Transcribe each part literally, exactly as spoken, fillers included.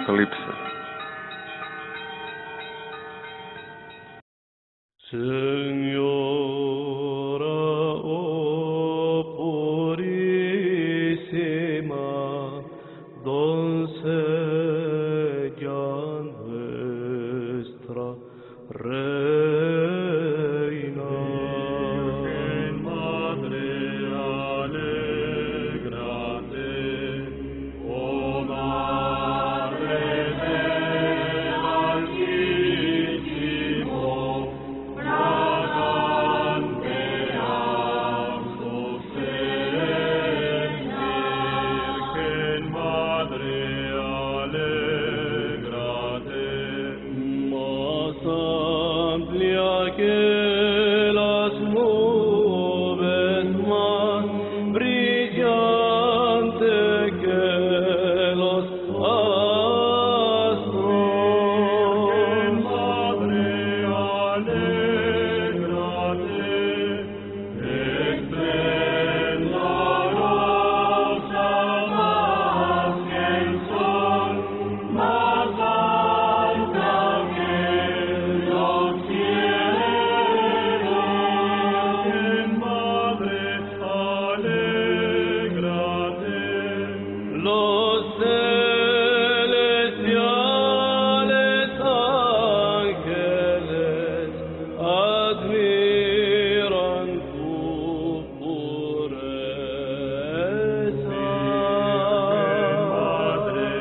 Apokalipse. Signora, o purissima, doncella nuestra, Reina, Virgen Madre, alegrate, oh Madre del Altísimo, fragante a su ser. Virgen Madre, alegrate, más amplia que las nubes, más brillante que los astros. Virgen Madre, alégrate, esplendorosa más que el sol, más alta que los cielos. Virgen Madre, alégrate, los celestiales ángeles admiran tu pureza. Madre,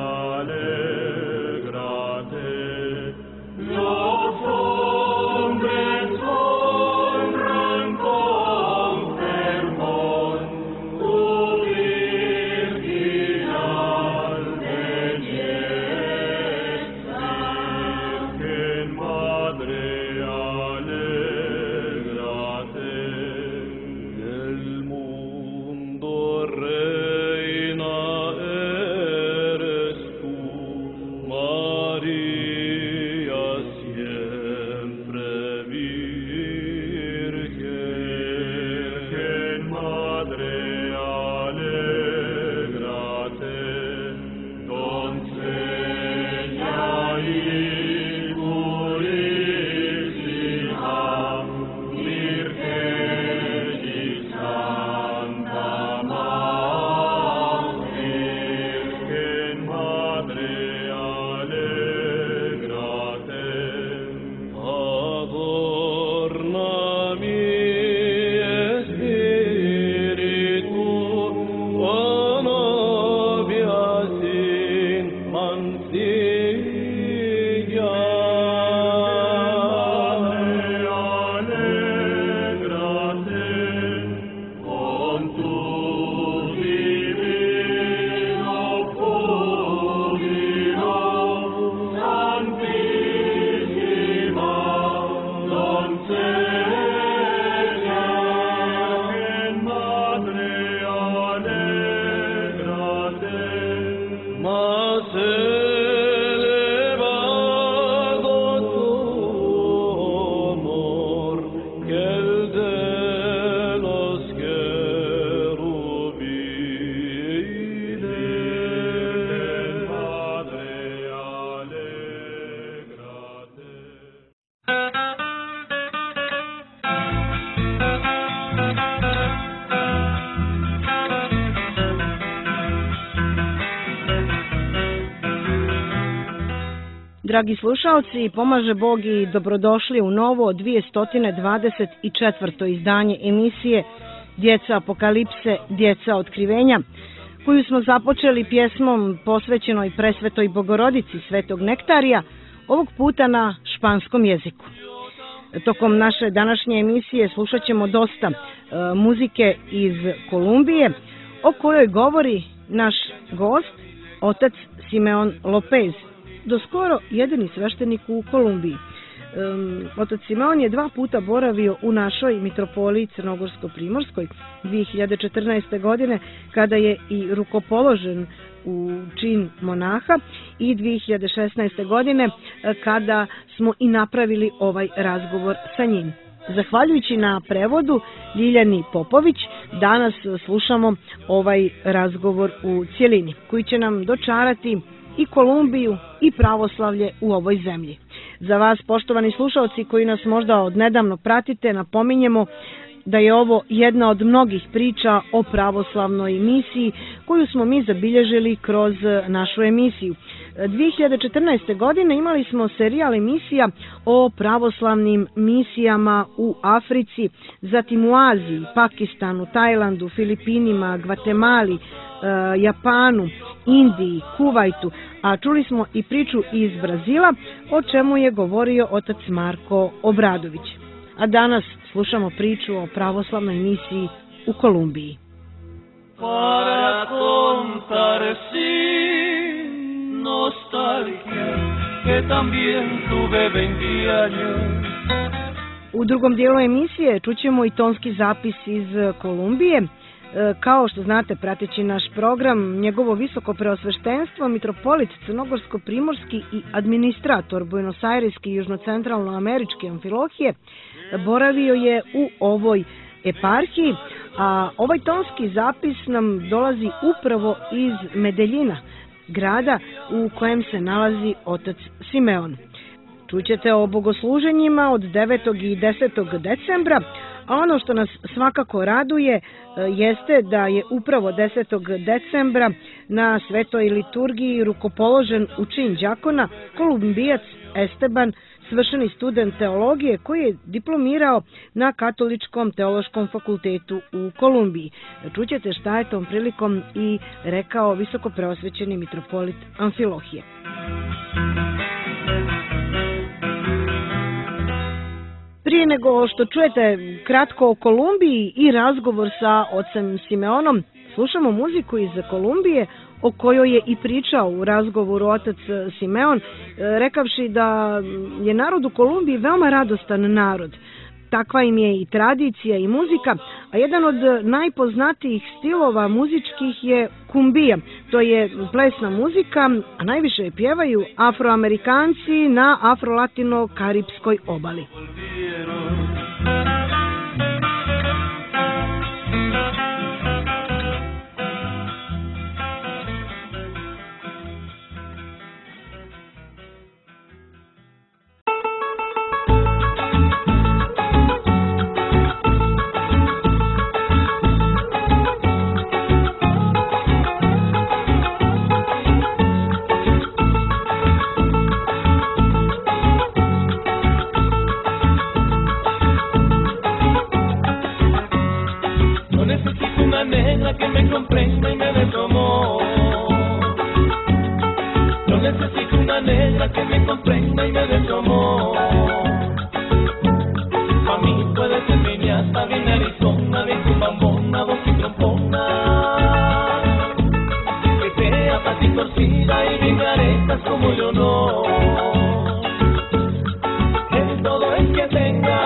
alégrate, los hombres honran con fervor tu virginal belleza. Virgen Madre, alégrate, del mundo reina eres tú, María siempre virgen. Virgen Madre, alégrate, doncella y purísima, virgen y santa madre. Virgen Madre, alégrate, adorna mi espíritu, oh novia sin mancilla. Alégrate con tu divino júbilo, santísima doncella. Virgen Madre, alégrate, más elevado tu honor que el de los querubines. Virgen Madre, alégrate. Dragi slušaoci, pomaže Bog i dobrodošli u novo dvjesto dvadeset četvrto izdanje emisije Djeca Apokalipse, Djeca Otkrivenja, koju smo započeli pjesmom posvećenoj Presvetoj Bogorodici Svetog Nektarija, ovog puta na španskom jeziku. Tokom naše današnje emisije slušat ćemo dosta e, muzike iz Kolumbije, o kojoj govori naš gost, otac Simeon Lopez, doskoro jedini sveštenik u Kolumbiji. Um, otac Simeon je dva puta boravio u našoj mitropoliji Crnogorsko-Primorskoj dvije hiljade četrnaeste. godine, kada je i rukopoložen u čin monaha, i dvije hiljade šesnaeste. godine kada smo i napravili ovaj razgovor sa njim. Zahvaljujući na prevodu Ljiljani Popović, danas slušamo ovaj razgovor u cjelini, koji će nam dočarati i Kolumbiju i pravoslavlje u ovoj zemlji. Za vas, poštovani slušalci koji nas možda odnedavno pratite, napominjemo da je ovo jedna od mnogih priča o pravoslavnoj misiji koju smo mi zabilježili kroz našu emisiju. dvije hiljade četrnaeste. godine imali smo serijal emisija o pravoslavnim misijama u Africi, zatim u Aziji, Pakistanu, Tajlandu, Filipinima, Gvatemali, Japanu, Indiji, Kuvajtu, a čuli smo i priču iz Brazila o čemu je govorio otac Marko Obradović. A danas slušamo priču o pravoslavnoj misiji u Kolumbiji. Para contar sin nostalgia que también tuve veinte años. U drugom dijelu emisije čućemo i tonski zapis iz Kolumbije. Kao što znate, prateći naš program, njegovo visoko preosveštenstvo, mitropolit crnogorsko-primorski i administrator buenosajreski i južnocentralnoameričke amfilohije, boravio je u ovoj eparhiji, a ovaj tonski zapis nam dolazi upravo iz Medeljina, grada u kojem se nalazi otac Simeon. Čućete o bogosluženjima od devetog i desetog decembra, a ono što nas svakako raduje jeste da je upravo desetog decembra na svetoj liturgiji rukopoložen u čin đakona Kolumbijac Esteban, svršeni student teologije koji je diplomirao na Katoličkom teološkom fakultetu u Kolumbiji. Čućete šta je tom prilikom i rekao visoko preosvećeni mitropolit Amfilohije. Prije nego što čujete kratko o Kolumbiji i razgovor sa ocem Simeonom, slušamo muziku iz Kolumbije o kojoj je i pričao u razgovoru otac Simeon, rekavši da je narod u Kolumbiji veoma radostan narod. Takva im je i tradicija i muzika, a jedan od najpoznatijih stilova muzičkih je kumbija. To je plesna muzika, a najviše je pjevaju Afroamerikanci na afrolatino-karipskoj obali. Que me comprenda y me dé su amor. Yo necesito una negra que me comprenda y me dé su amor. Pa' mí puede ser piñata, bien Arizona, bien cumbambona, voz y trompona. Que sea fácil torcida y bien aretas como yo no. El todo es que tenga.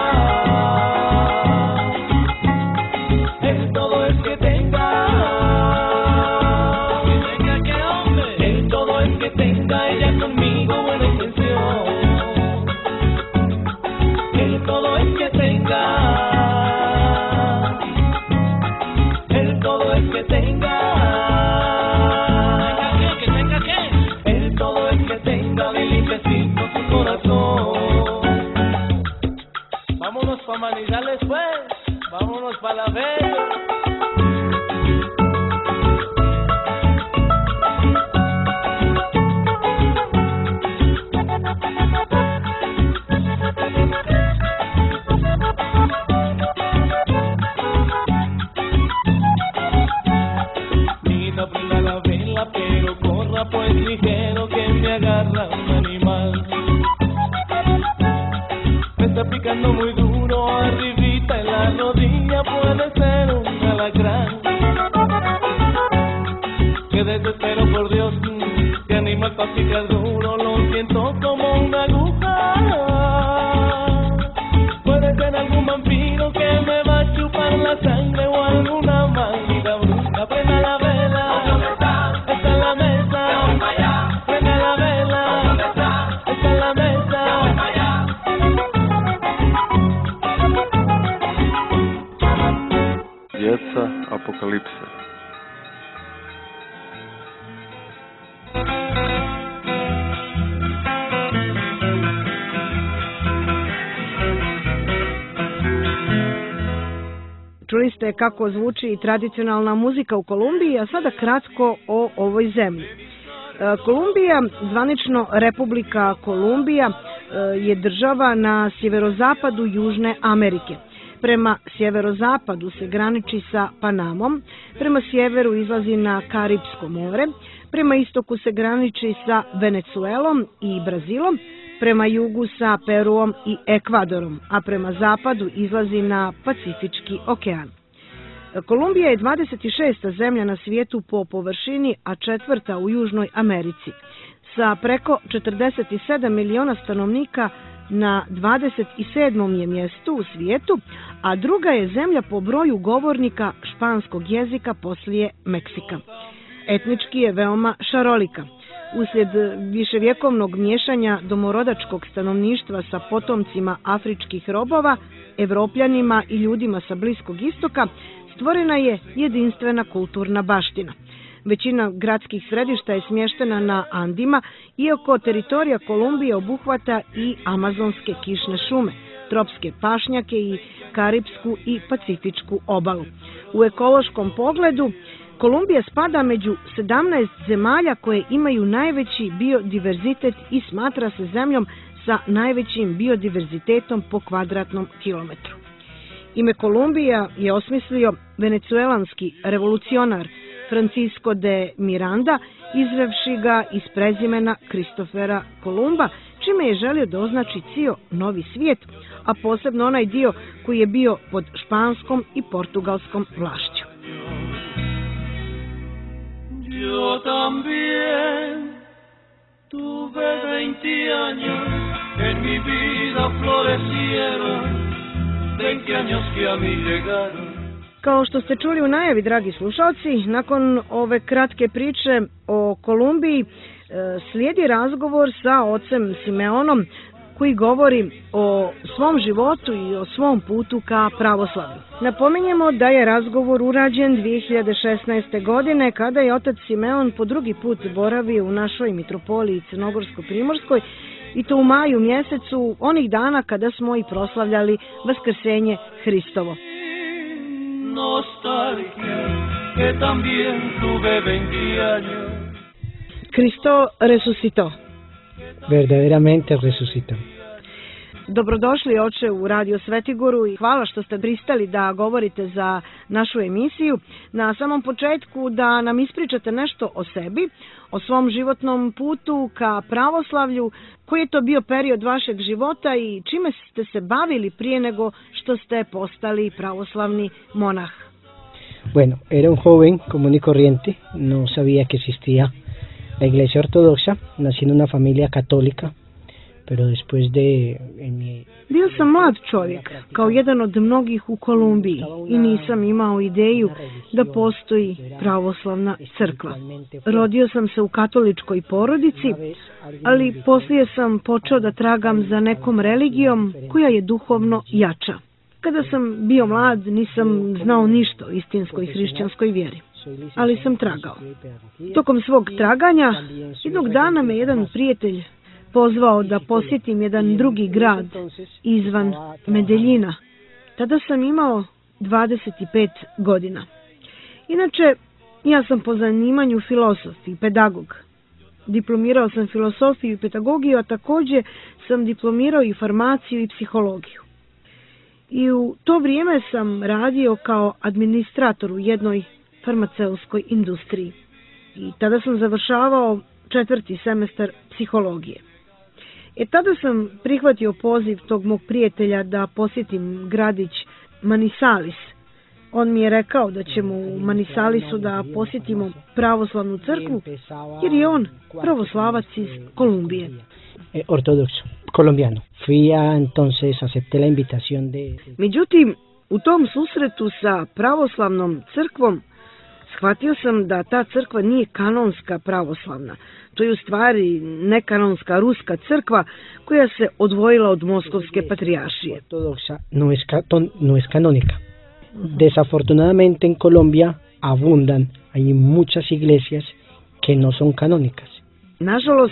Vámonos pa' Manizales pues, vámonos pa' La Bella. Linda, prenda la vela, pero corra pues ligero que me agarra un animal. Me está picando muy duro arribita en la rodilla, puede ser un alacrán. Que desespero por Dios, que animal pa' picar duro, lo siento como una aguja. Puede ser algún vampiro que me va a chupar la sangre o alguna maldita bruja. Prenda la vela, está en la mesa. Prenda la vela, está en la mesa. Djeca apokalipse. Čuli ste kako zvuči tradicionalna muzika u Kolumbiji, a sada kratko o ovoj zemlji. Kolumbija, zvanično Republika Kolumbija, je država na sjeverozapadu Južne Amerike. Prema sjeverozapadu se graniči sa Panamom, prema sjeveru izlazi na Karipsko more, prema istoku se graniči sa Venecuelom i Brazilom, prema jugu sa Peruom i Ekvadorom, a prema zapadu izlazi na Pacifički okean. Kolumbija je dvadeset šesta zemlja na svijetu po površini, a četvrta u Južnoj Americi. Sa preko četrdeset sedam miliona stanovnika na dvadeset sedmom je mjestu u svijetu, a druga je zemlja po broju govornika španskog jezika poslije Meksika. Etnički je veoma šarolika. Uslijed viševjekovnog miješanja domorodačkog stanovništva sa potomcima afričkih robova, Evropljanima i ljudima sa Bliskog istoka, stvorena je jedinstvena kulturna baština. Većina gradskih središta je smještena na Andima, iako teritorija Kolumbije obuhvata i amazonske kišne šume, tropske pašnjake i Karipsku i Pacifičku obalu. U ekološkom pogledu, Kolumbija spada među sedamnaest zemalja koje imaju najveći biodiverzitet i smatra se zemljom sa najvećim biodiverzitetom po kvadratnom kilometru. Ime Kolumbija je osmislio venecuelanski revolucionar Francisco de Miranda, izvevši ga iz prezimena Kristofera Kolumba, čime je želio da označi cijel novi svijet, a posebno onaj dio koji je bio pod španskom i portugalskom vlašću. Yo también tuve veinte años, en mi vida florecieron veinte años que a mí llegaron. Kao što ste čuli u najavi, dragi slušalci, nakon ove kratke priče o Kolumbiji slijedi razgovor sa ocem Simeonom koji govori o svom životu i o svom putu ka pravoslavlju. Napominjemo da je razgovor urađen dvije hiljade šesnaeste. godine kada je otac Simeon po drugi put boravio u našoj mitropoliji Crnogorsko-Primorskoj i to u maju mjesecu, onih dana kada smo i proslavljali Vaskrsenje Hristovo. Cristo resucitó. Verdaderamente resucitó. Dobrodošli, oče, u Radio Svetigoru i hvala što ste pristali da govorite za našu emisiju. Na samom početku da nam ispričate nešto o sebi, o svom životnom putu ka pravoslavlju, koji je to bio period vašeg života i čime ste se bavili prije nego što ste postali pravoslavni monah. Bueno, era un joven común y corriente, no sabía que existía la Iglesia Ortodoxa, nací en una familia católica. Pero después de en mi... Bio sam mlad čovjek, kao jedan od mnogih u Kolumbiji, i nisam imao ideju da postoji pravoslavna crkva. Rodio sam se u katoličkoj porodici, ali poslije sam počeo da tragam za nekom religijom koja je duhovno jača. Kada sam bio mlad, nisam znao ništa o istinskoj hrišćanskoj vjeri, ali sam tragao. Tokom svog traganja, jednog dana me jedan prijatelj pozvao da posjetim jedan drugi grad izvan Medeljina. Tada sam imao dvadeset pet godina. Inače, ja sam po zanimanju filozof i pedagog. Diplomirao sam filosofiju i pedagogiju, a također sam diplomirao i farmaciju i psihologiju. I u to vrijeme sam radio kao administrator u jednoj farmaceutskoj industriji. I tada sam završavao četvrti semestar psihologije. E tada sam prihvatio poziv tog mog prijatelja da posjetim gradić Manisalis. On mi je rekao da ćemo u Manisalisu da posjetimo pravoslavnu crkvu, jer je on pravoslavac iz Kolumbije. Ortodoxo, colombiano. Fui a, entonces acepté la invitación de... Međutim, u tom susretu sa pravoslavnom crkvom shvatio sam da ta crkva nije kanonska pravoslavna. To je u stvari nekanonska ruska crkva koja se odvojila od Moskovske patrijaršije. Ortodoxa no es, no es canónica. Desafortunadamente en Colombia abundan, hay muchas iglesias que no son canónicas. Nažalost,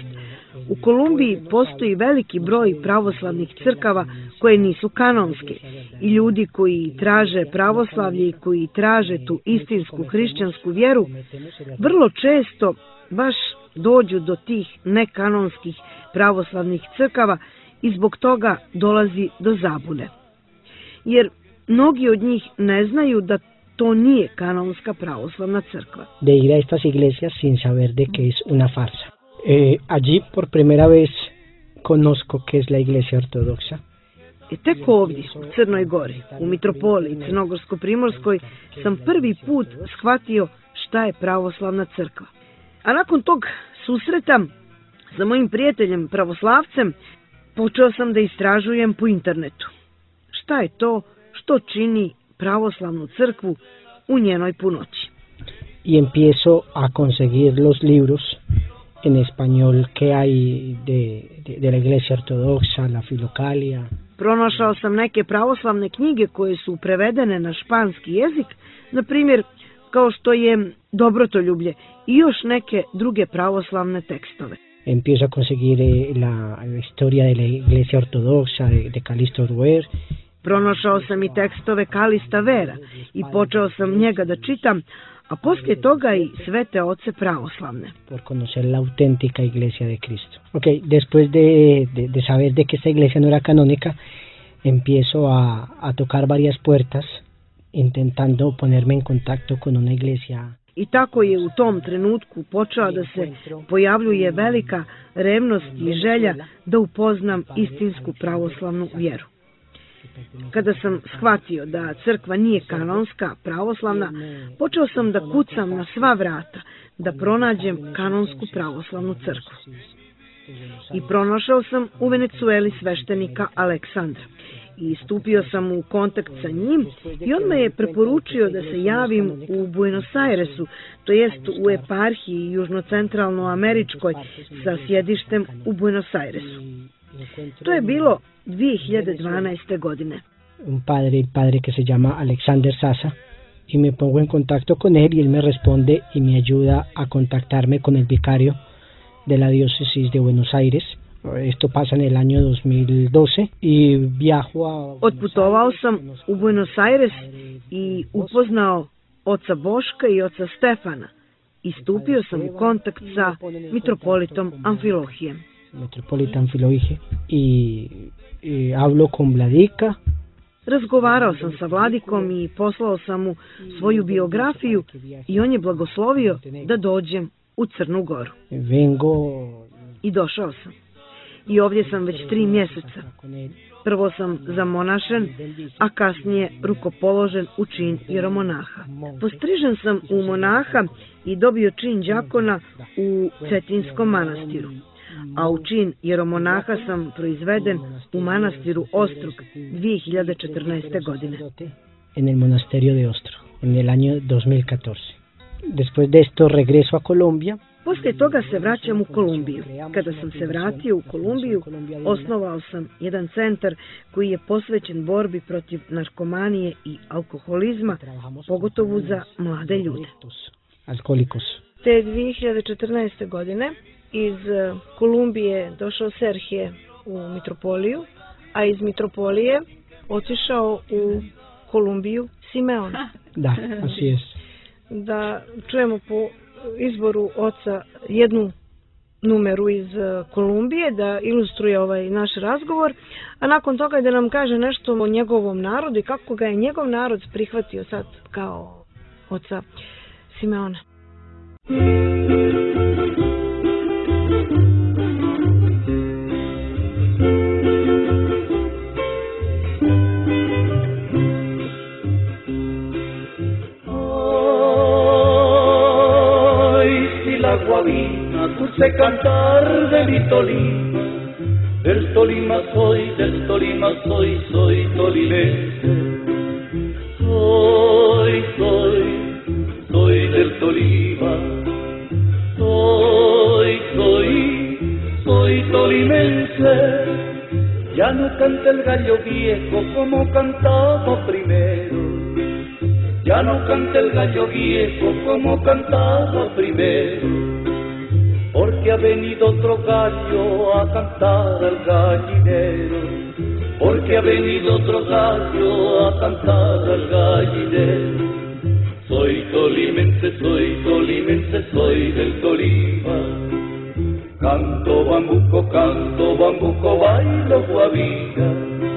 U Kolumbiji postoji veliki broj pravoslavnih crkava koje nisu kanonske i ljudi koji traže pravoslavlje i koji traže tu istinsku hrišćansku vjeru vrlo često baš dođu do tih nekanonskih pravoslavnih crkava i zbog toga dolazi do zabune. Jer mnogi od njih ne znaju da to nije kanonska pravoslavna crkva. De ir a estas iglesias sin saber de que es una farsa. Eh, allí por primera vez conozco que es la iglesia ortodoxa. I tek ovdje, u Crnoj Gori, u Mitropoliji Crnogorsko-Primorskoj, sam prvi put shvatio šta je pravoslavna crkva. A nakon tog susreta sa mojim prijateljem pravoslavcem, počeo sam da istražujem po internetu. Šta je to što čini pravoslavnu crkvu u njenoj punoći? Y empiezo a conseguir los libros en español que hay de, de, de la iglesia ortodoxa, la Filocalia. Pronašao sam neke pravoslavne knjige koje su prevedene na španski jezik, na primjer kao što je Dobrotoljublje i još neke druge pravoslavne tekstove. Empiezo a conseguir la historia de la iglesia ortodoxa de, de Calixto Oruer. Pronašao sam i tekstove Kalista Vera i počeo sam njega da čitam, a poslije toga i svete oce pravoslavne. Por conocer la auténtica iglesia de Cristo. Ok, después de, de, de saber de que esta iglesia no era canónica, empiezo a, a tocar varias puertas, intentando ponerme en contacto con una iglesia. I tako je u tom trenutku počela da se pojavljuje velika revnost i želja da upoznam istinsku pravoslavnu vjeru. Kada sam shvatio da crkva nije kanonska, pravoslavna, počeo sam da kucam na sva vrata, da pronađem kanonsku pravoslavnu crkvu. I pronašao sam u Venecueli sveštenika Aleksandra. I stupio sam u kontakt sa njim i on me je preporučio da se javim u Buenos Airesu, to jest u eparhiji južnocentralnoameričkoj sa sjedištem u Buenos Airesu. To je bilo dvije hiljade dvanaeste. godine. Un padre, el padre que se llama Alexander Sasa, y me pongo en contacto con él y él me responde y me ayuda a contactarme con el vicario de la diócesis de Buenos Aires. Esto pasa en el año dos mil doce y viajo a... Otputovao sam u Buenos Aires i upoznao oca Boška i oca Stefana i stupio sam u kontakt sa mitropolitom Amfilohijem. Metropolita Amfilohije i, i hablo con Vladika. Razgovarao sam sa vladikom i poslao sam mu svoju biografiju i on je blagoslovio da dođem u Crnu Goru. Vengo... I došao sam. I ovdje sam već tri mjeseca. Prvo sam zamonašen, a kasnije rukopoložen u čin jeromonaha. Postrižen sam u monaha i dobio čin đakona u Cetinskom manastiru. A u čin jeromonaha sam proizveden u manastiru Ostrog dvije hiljade četrnaeste. godine. En el monasterio de Ostrog, en el año dos mil catorce. Después de esto regreso a Colombia. Poslije toga se vraćam u Kolumbiju. Kada sam se vratio u Kolumbiju, osnovao sam jedan centar koji je posvećen borbi protiv narkomanije i alkoholizma, pogotovo za mlade ljude. Alkoholikos. Te dvije hiljade četrnaeste. godine iz Kolumbije došao Serhije u Mitropoliju, a iz Mitropolije otišao u Kolumbiju Simeon. Da, así es. Da čujemo po izboru oca jednu numeru iz Kolumbije da ilustruje ovaj naš razgovor, a nakon toga da nam kaže nešto o njegovom narodu i kako ga je njegov narod prihvatio sad kao oca Simeona. Guabina, dulce cantar de mi Tolima, del Tolima soy, del Tolima soy, soy tolimense. Soy, soy, soy del Tolima, soy, soy, soy tolimense. Ya no canta el gallo viejo como cantaba primero. Ya no canta el gallo viejo como cantaba primero. porque ha venido otro gallo a cantar al gallinero, porque ha venido otro gallo a cantar al gallinero. Soy tolimense, soy tolimense, soy del Tolima. Canto bambuco, canto bambuco, bailo guabina.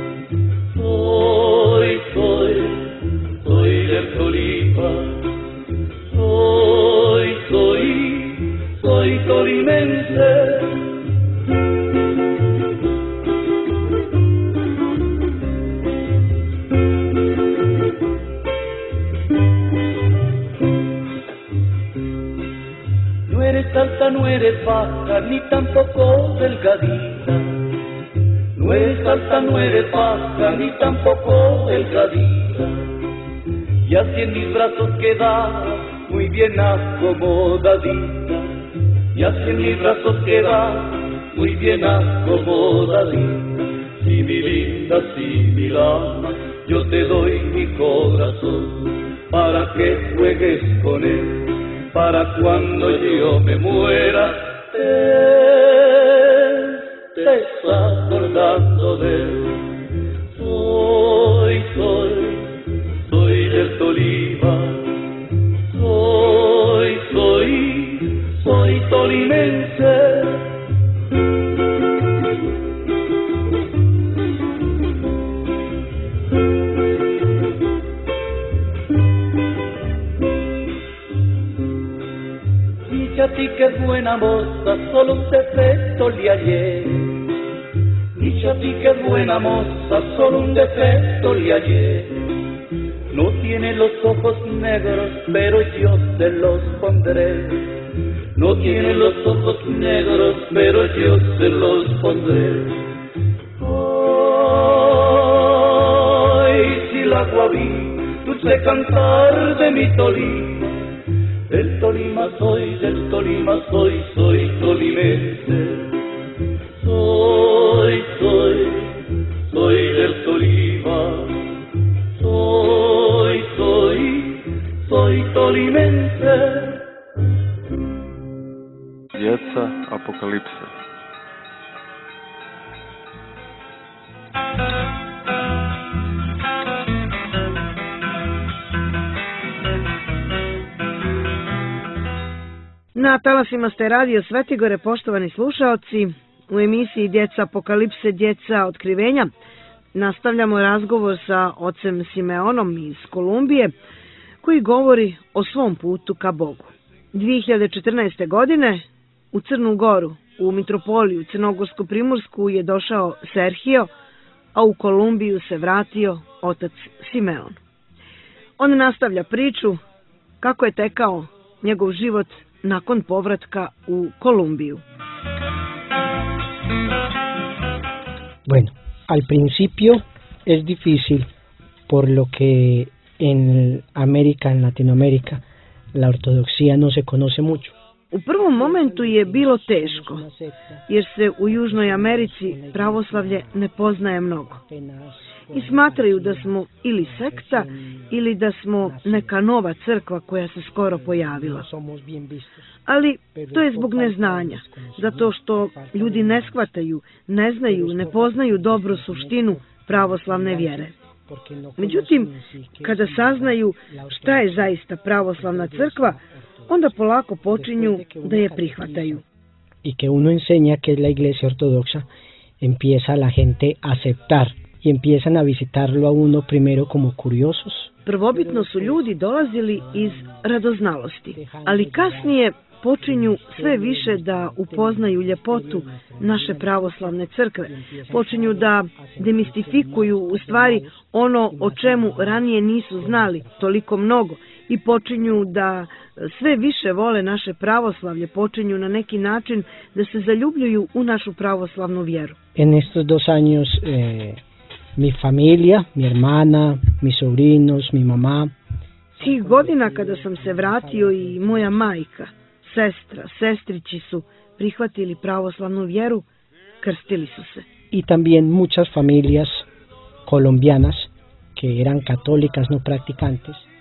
Soy, soy, soy del Tolima. Soy, soy, soy tolimense. No eres alta, no eres baja, ni tampoco delgadita. No eres alta, no eres baja, ni tampoco delgadita. Y así en mis brazos queda muy bien acomodadita. Y así en mis brazos queda muy bien acomodadita. Si mi linda, si mi dama, yo te doy mi corazón para que juegues con él, para cuando yo me muera te estés acordando de él. Soy, soy, soy del Tolima. Soy, soy, soy tolimense. Dice a ti que es buena moza, solo un defecto le hallé. Dice a ti que es buena moza, solo un defecto le hallé. No tiene los ojos negros, pero yo se los pondré. No tiene los ojos negros, pero yo se los pondré. Ay, si la guabí, dulce cantar de mi Tolima. Del Tolima soy, del Tolima soy, soy tolimense. Soy, soy, soy del Tolima. Soy, soy, soy tolimense. Djeca apokalipse. Na talasima ste radio Svetigore, poštovani slušaoci. U emisiji Djeca apokalipse, djeca otkrivenja nastavljamo razgovor sa ocem Simeonom iz Kolumbije, koji govori o svom putu ka Bogu. dvije hiljade četrnaeste. godine u Crnu Goru, u mitropoliju Crnogorsko-Primorsku je došao Serhio, a u Kolumbiju se vratio otac Simeon. On nastavlja priču kako je tekao njegov život nakon povratka u Kolumbiju. Bueno, al principio es difícil por lo que en América, en Latinoamérica, la ortodoxia no se conoce mucho. U prvom momentu je bilo teško, jer se u Južnoj Americi pravoslavlje ne poznaje mnogo. I smatraju da smo ili sekta ili da smo neka nova crkva koja se skoro pojavila. Ali to je zbog neznanja, zato što ljudi ne shvataju, ne znaju, ne poznaju dobro suštinu pravoslavne vjere. Međutim, kada saznaju šta je zaista pravoslavna crkva, onda polako počinju da je prihvataju. Y que uno enseña que es la iglesia ortodoxa, empieza la gente a aceptar y empiezan a visitarlo a uno primero como curiosos. Prvobitno su ljudi dolazili iz radoznalosti, ali kasnije počinju sve više da upoznaju ljepotu naše pravoslavne crkve. Počinju da demistifikuju u stvari ono o čemu ranije nisu znali toliko mnogo i počinju da sve više vole naše pravoslavlje, počinju na neki način da se zaljubljuju u našu pravoslavnu vjeru. En estos dos años eh, mi familia, mi hermana, mis sobrinos, mi mamá. Tih godina kada sam se vratio i moja majka, sestra, sestrići su prihvatili pravoslavnu vjeru, krstili su se. Y también muchas familias colombianas que eran católicas no practicantes.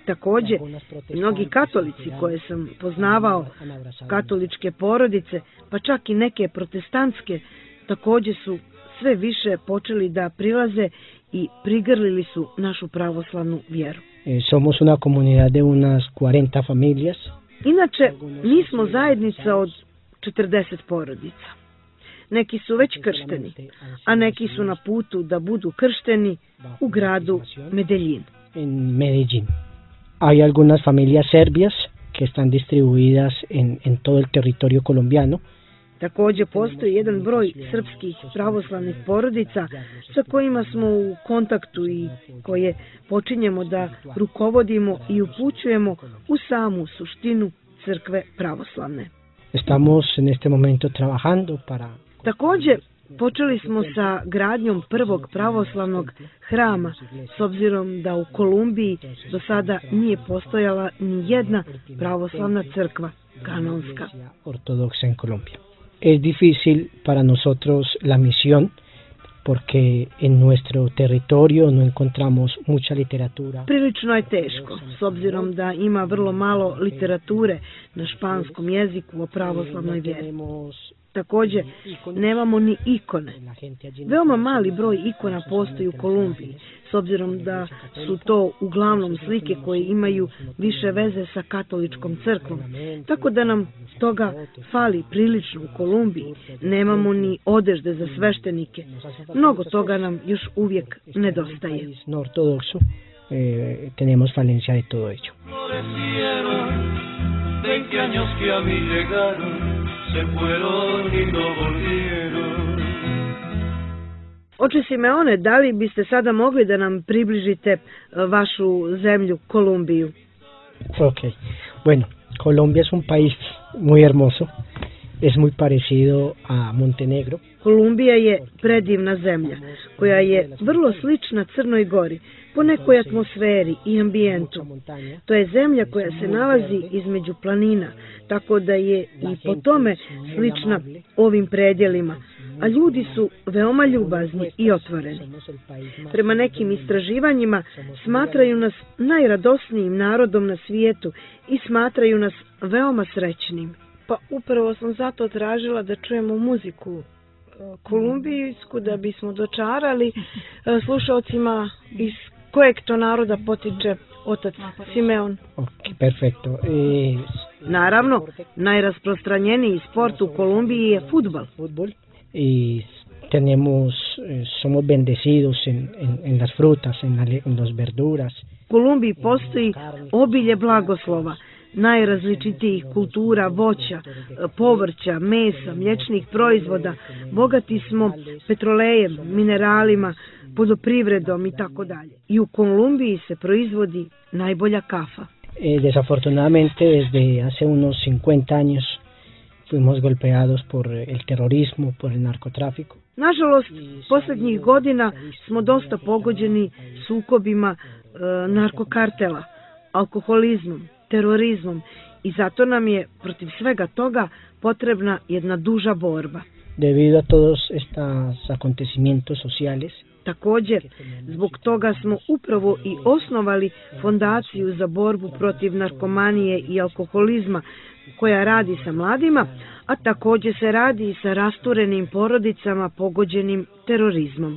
Takođe, mnogi katolici koje sam poznavao, katoličke porodice, pa čak i neke protestantske, takođe su sve više počeli da prilaze i prigrlili su našu pravoslavnu vjeru. Somos una comunidad de unas cuarenta familias. Inače, mi smo zajednica od četrdeset porodica. Neki su već kršteni, a neki su na putu da budu kršteni u gradu Medellín. En Medellín. Hay algunas familias serbias que están distribuidas en, en todo el territorio colombiano. Takođe postoji jedan broj srpskih pravoslavnih porodica sa kojima smo u kontaktu i koje počinjemo da rukovodimo i upućujemo u samu suštinu crkve pravoslavne. Estamos en este momento trabajando para... Takođe, počeli smo sa gradnjom prvog pravoslavnog hrama, s obzirom da u Kolumbiji do sada nije postojala ni jedna pravoslavna crkva kanonska. Ortodoxa en Colombia. Es difícil para nosotros la misión porque en nuestro territorio no encontramos mucha literatura. Prilično je teško, s obzirom da ima vrlo malo literature na španskom jeziku o pravoslavnoj vjeri. Takođe, nemamo ni ikone. Veoma mali broj ikona postoji u Kolumbiji, s obzirom da su to uglavnom slike koje imaju više veze sa katoličkom crkvom. Tako da nam toga fali prilično u Kolumbiji. Nemamo ni odežde za sveštenike. Mnogo toga nam još uvijek nedostaje. No ortodoxo, eh, tenemos falencia de todo ello. Oče Simeone, da li biste sada mogli da nam približite vašu zemlju Kolumbiju? Ok, bueno, Colombia es un país muy hermoso, es muy parecido a Montenegro. Kolumbija je predivna zemlja, koja je vrlo slična Crnoj Gori, po nekoj atmosferi i ambijentu. To je zemlja koja se nalazi između planina, tako da je i po tome slična ovim predjelima, a ljudi su veoma ljubazni i otvoreni. Prema nekim istraživanjima smatraju nas najradosnijim narodom na svijetu i smatraju nas veoma srećnim. Pa upravo sam zato tražila da čujemo muziku kolumbijsku, da bismo dočarali slušalcima iz kojeg to naroda potiče otac Simeon. Ok, perfecto. Eh, Naravno, najrasprostranjeniji sport u Kolumbiji je fudbal. Fútbol. Y tenemos, eh, somos bendecidos en, en, en las frutas, en, la, en las verduras. U Kolumbiji postoji obilje blagoslova, najrazličitijih kultura, voća, povrća, mesa, mliječnih proizvoda. Bogati smo petrolejem, mineralima, poljoprivredom i tako dalje. I u Kolumbiji se proizvodi najbolja kafa. Eh, desafortunadamente, desde hace unos cincuenta años fuimos golpeados por el terrorismo, por el narcotráfico. Nažalost, posljednjih godina smo dosta pogođeni sukobima e, narkokartela, alkoholizmom, terorizmom i zato nam je protiv svega toga potrebna jedna duža borba. Debido a todos estos acontecimientos sociales, također, zbog toga smo upravo i osnovali fondaciju za borbu protiv narkomanije i alkoholizma, koja radi sa mladima, a također se radi i sa rasturenim porodicama pogođenim terorizmom.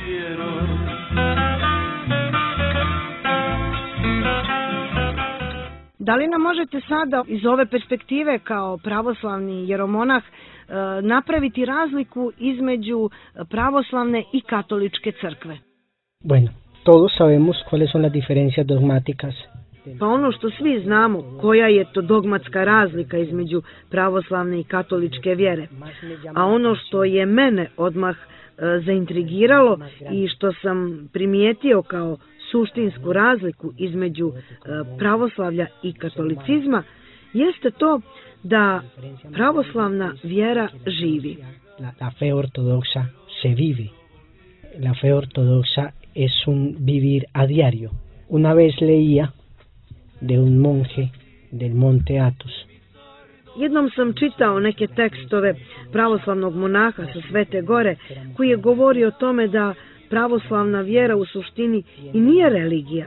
Da li nam možete sada iz ove perspektive kao pravoslavni jeromonah napraviti razliku između pravoslavne i katoličke crkve? Bueno, todos sabemos cuáles son las diferencias dogmáticas. Pa ono što svi znamo, koja je to dogmatska razlika između pravoslavne i katoličke vjere. A ono što je mene odmah e, zaintrigiralo i što sam primijetio kao suštinsku razliku između e, pravoslavlja i katolicizma, jeste to da pravoslavna vjera živi. La, la fe ortodoxa se vive. La fe ortodoxa es un vivir a diario. Una vez leía de un monje del Monte Athos. Jednom sam čitao neke tekstove pravoslavnog monaha sa Svete Gore, koji je govorio o tome da pravoslavna vjera u suštini i nije religija,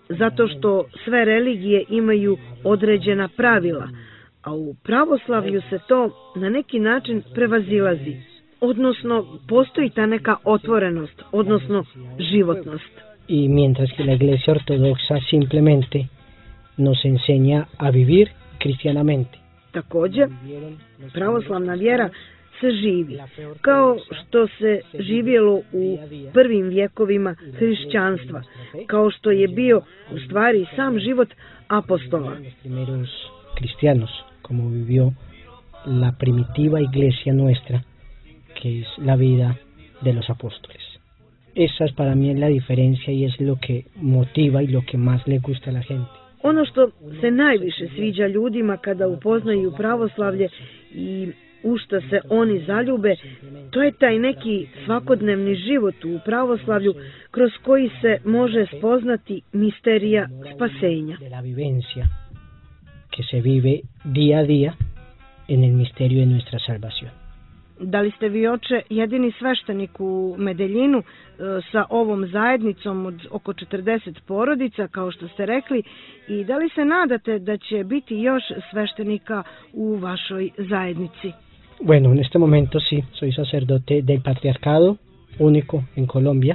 zato što sve religije imaju određena pravila, a u pravoslavlju se to na neki način prevazilazi, odnosno postoji ta neka otvorenost, odnosno životnost. Y mientras que la Iglesia Ortodoxa simplemente nos enseña a vivir cristianamente. Također, pravoslavna vjera se živi, kao što se živjelo u prvim vjekovima hrišćanstva, kao što je bio u stvari sam život apostola. Primeros cristianos, como vivió la primitiva iglesia nuestra, que es la vida de los apóstoles. Esa es para mí la diferencia y es lo que motiva y lo que más le gusta a la gente. Ono što se najviše sviđa ljudima kada upoznaju pravoslavlje i u što se oni zaljube, to je taj neki svakodnevni život u pravoslavlju kroz koji se može spoznati misterija spasenja. De la vivencia que se vive día a día en el misterio de nuestra salvación. Da li ste vi, oče, jedini sveštenik u Medeljinu sa ovom zajednicom od oko četrdeset porodica, kao što ste rekli, i da li se nadate da će biti još sveštenika u vašoj zajednici? Bueno, en este momento sí, soy sacerdote del patriarcado único en Colombia.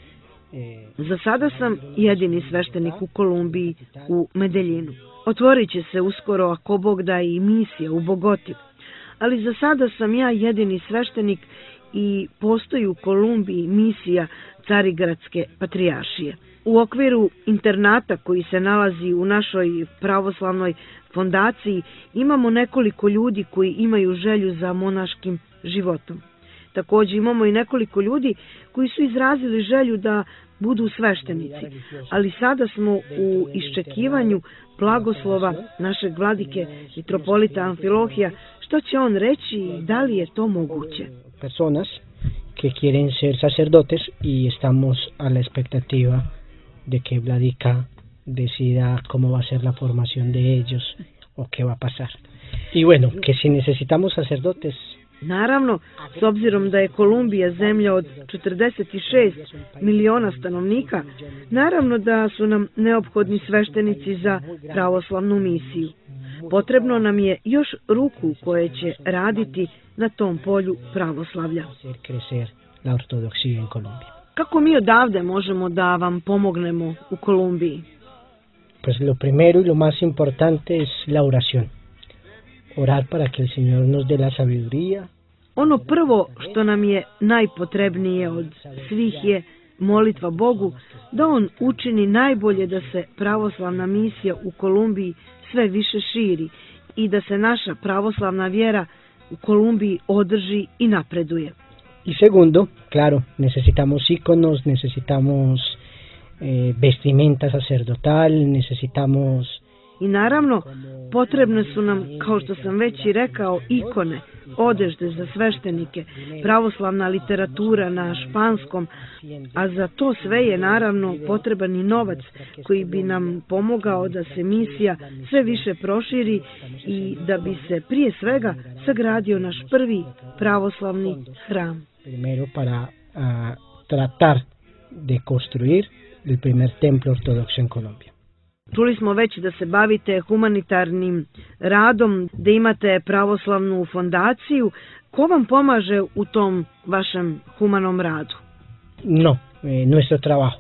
Za sada sam jedini sveštenik u Kolumbiji, u Medeljinu. Otvorit će se uskoro, ako Bog da, i misija u Bogoti. Ali za sada sam ja jedini sveštenik i postoji u Kolumbiji misija Carigradske patrijaršije. U okviru internata koji se nalazi u našoj pravoslavnoj fondaciji imamo nekoliko ljudi koji imaju želju za monaškim životom. Također imamo i nekoliko ljudi koji su izrazili želju da budu sveštenici, ali sada smo u iščekivanju blagoslova našeg vladike mitropolita Amfilohija, što će on reći i da li je to moguće. Personas que quieren ser sacerdotes y estamos a la expectativa de que Vladica decida cómo va a ser la formación de ellos o qué va a pasar. Y bueno, que si necesitamos sacerdotes. Naravno, s obzirom da je Kolumbija zemlja od četrdeset šest miliona stanovnika, naravno da su nam neophodni sveštenici za pravoslavnu misiju. Potrebno nam je još ruku koje će raditi na tom polju pravoslavlja. La ortodoxia en Colombia. Kako mi odavde možemo da vam pomognemo u Kolumbiji? Pues lo primero y lo más importante es la oración. Orar para que el Señor nos dé la sabiduría. Ono prvo što nam je najpotrebnije od svih je molitva Bogu da On učini najbolje da se pravoslavna misija u Kolumbiji sve više širi i da se naša pravoslavna vjera u Kolumbiji održi i napreduje. Y segundo, claro, necesitamos íconos, necesitamos eh, vestimenta sacerdotal, necesitamos... I naravno, potrebne su nam, kao što sam već i rekao, ikone, odežde za sveštenike, pravoslavna literatura na španskom, a za to sve je naravno potreban i novac koji bi nam pomogao da se misija sve više proširi i da bi se prije svega sagradio naš prvi pravoslavni hram. Primero para uh, tratar de construir el primer templo ortodoxo en Colombia. Čuli smo već da se bavite humanitarnim radom, da imate pravoslavnu fondaciju. Ko vam pomaže u tom vašem humanom radu? No, eh, nuestro trabajo.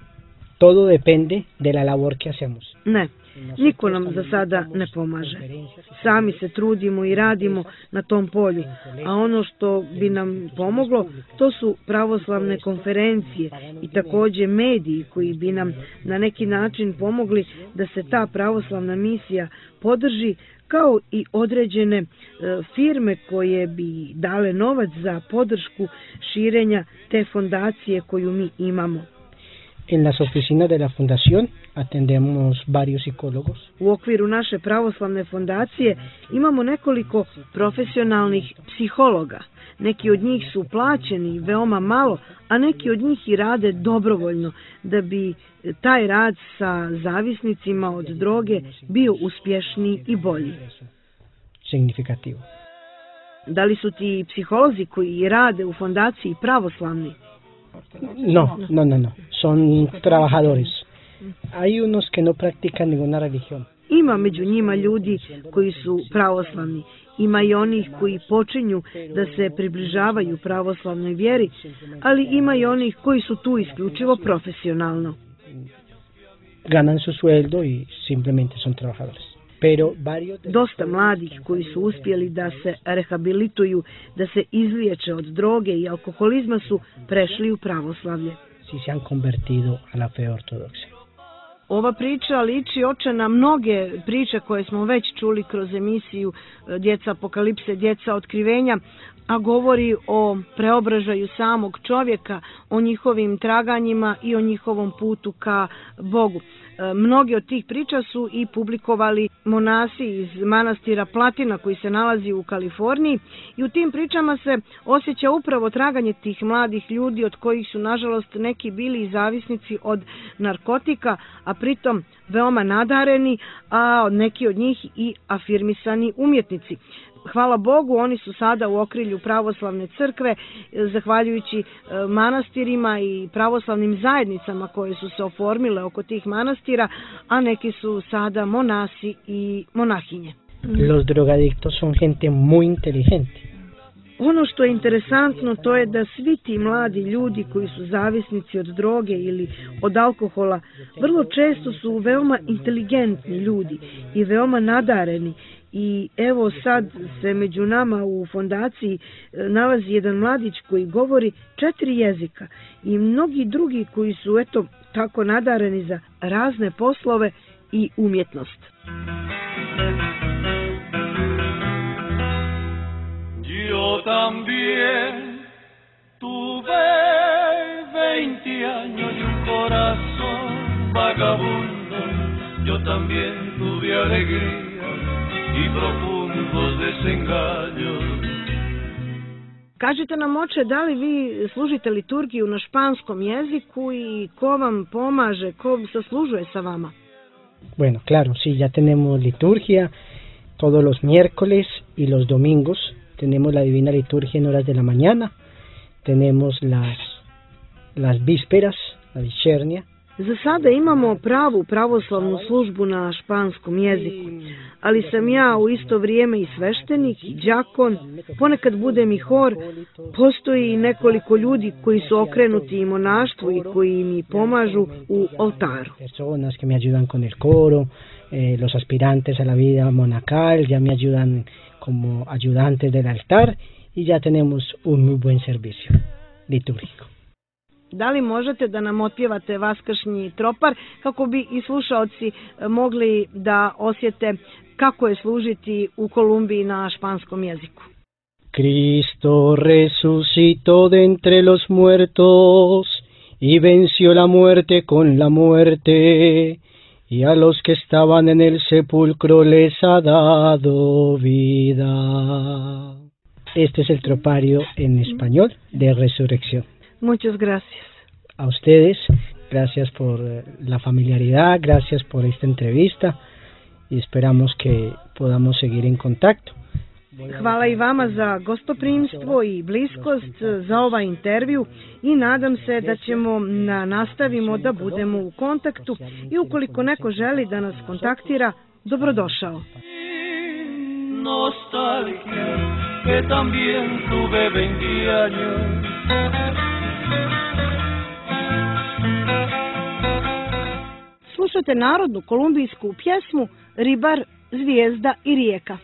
Todo depende de la labor que hacemos. Ne, niko nam za sada ne pomaže. Sami se trudimo i radimo na tom polju, a ono što bi nam pomoglo, to su pravoslavne konferencije i također mediji koji bi nam na neki način pomogli da se ta pravoslavna misija podrži, kao i određene e, firme koje bi dale novac za podršku širenja te fondacije koju mi imamo. En las oficinas de la fundación atendemos varios psicólogos. U okviru naše pravoslavne fondacije imamo nekoliko profesionalnih psihologa. Neki od njih su plaćeni veoma malo, a neki od njih i rade dobrovoljno, da bi taj rad sa zavisnicima od droge bio uspješniji i bolji. Significativo. Da li su ti psiholozi koji rade u fondaciji pravoslavni? No, no, no, no. Son trabajadores. Hay unos que no practican ninguna religión. Ima među njima ljudi koji su pravoslavni. Ima i onih koji počinju da se približavaju pravoslavnoj vjeri, ali ima i onih koji su tu isključivo profesionalno. Ganan su sueldo y simplemente son trabajadores. Pero varios de... Dosta mladih koji su uspjeli da se rehabilituju, da se izliječe od droge i alkoholizma su prešli u pravoslavlje. Si se han convertido a la fe ortodoxa. Ova priča liči oče na mnoge priče koje smo već čuli kroz emisiju Djeca apokalipse, djeca otkrivenja, a govori o preobražaju samog čovjeka, o njihovim traganjima i o njihovom putu ka Bogu. Mnogi od tih priča su i publikovali monasi iz manastira Platina koji se nalazi u Kaliforniji i u tim pričama se osjeća upravo traganje tih mladih ljudi od kojih su nažalost neki bili i zavisnici od narkotika, a pritom veoma nadareni, a neki od njih i afirmisani umjetnici. Hvala Bogu, oni su sada u okrilju pravoslavne crkve, zahvaljujući manastirima i pravoslavnim zajednicama koje su se oformile oko tih manastira, a neki su sada monasi i monahinje. Los drogadictos son gente muy inteligente. Ono što je interesantno to je da svi ti mladi ljudi koji su zavisnici od droge ili od alkohola vrlo često su veoma inteligentni ljudi i veoma nadareni. I evo sad se među nama u fondaciji nalazi jedan mladić koji govori četiri jezika i mnogi drugi koji su eto tako nadareni za razne poslove i umjetnost. Yo también tuve veinte años y un corazón vagabundo. Yo también tuve alegría y profundos desengaños. Kažite nam, oče, da li vi služite liturgiju na španskom jeziku i ko vam pomaže, ko saslužuje sa vama? Bueno, claro, sí, ya tenemos liturgia todos los miércoles y los domingos. Tenemos la Divina Liturgia en horas de la mañana. Tenemos las, las vísperas, la vičernja. Za sada imamo pravu pravoslavnu službu na španskom jeziku, ali sam ja u isto vrijeme i sveštenik i đakon, ponekad budem i hor, postoji i nekoliko ljudi koji su okrenuti i monaštvu i koji mi pomažu u oltaru. Personas que me ayudan con el coro, eh, los aspirantes a la vida monacal ya me ayudan como ayudantes del altar y ya tenemos un muy buen servicio litúrgico. Da li možete da nam otpjevate vaskršnji tropar kako bi i slušaoci mogli da osjete kako je služiti u Kolumbiji na španskom jeziku? Cristo resucitó de entre los muertos y venció la muerte con la muerte y a los que estaban en el sepulcro les ha dado vida. Este es el tropario en español de resurrección. Muchas gracias. A ustedes, gracias por la familiaridad, gracias por esta entrevista y esperamos que podamos seguir en contacto. Hvala i vama za gostoprimstvo i bliskost, za ovaj intervju i nadam se da ćemo na, nastavimo da budemo u kontaktu i ukoliko neko želi da nas kontaktira, dobrodošao. Nostalgia, que también tuve veinte años. Slušajte narodnu kolumbijsku pjesmu Ribar, zvijezda i rijeka.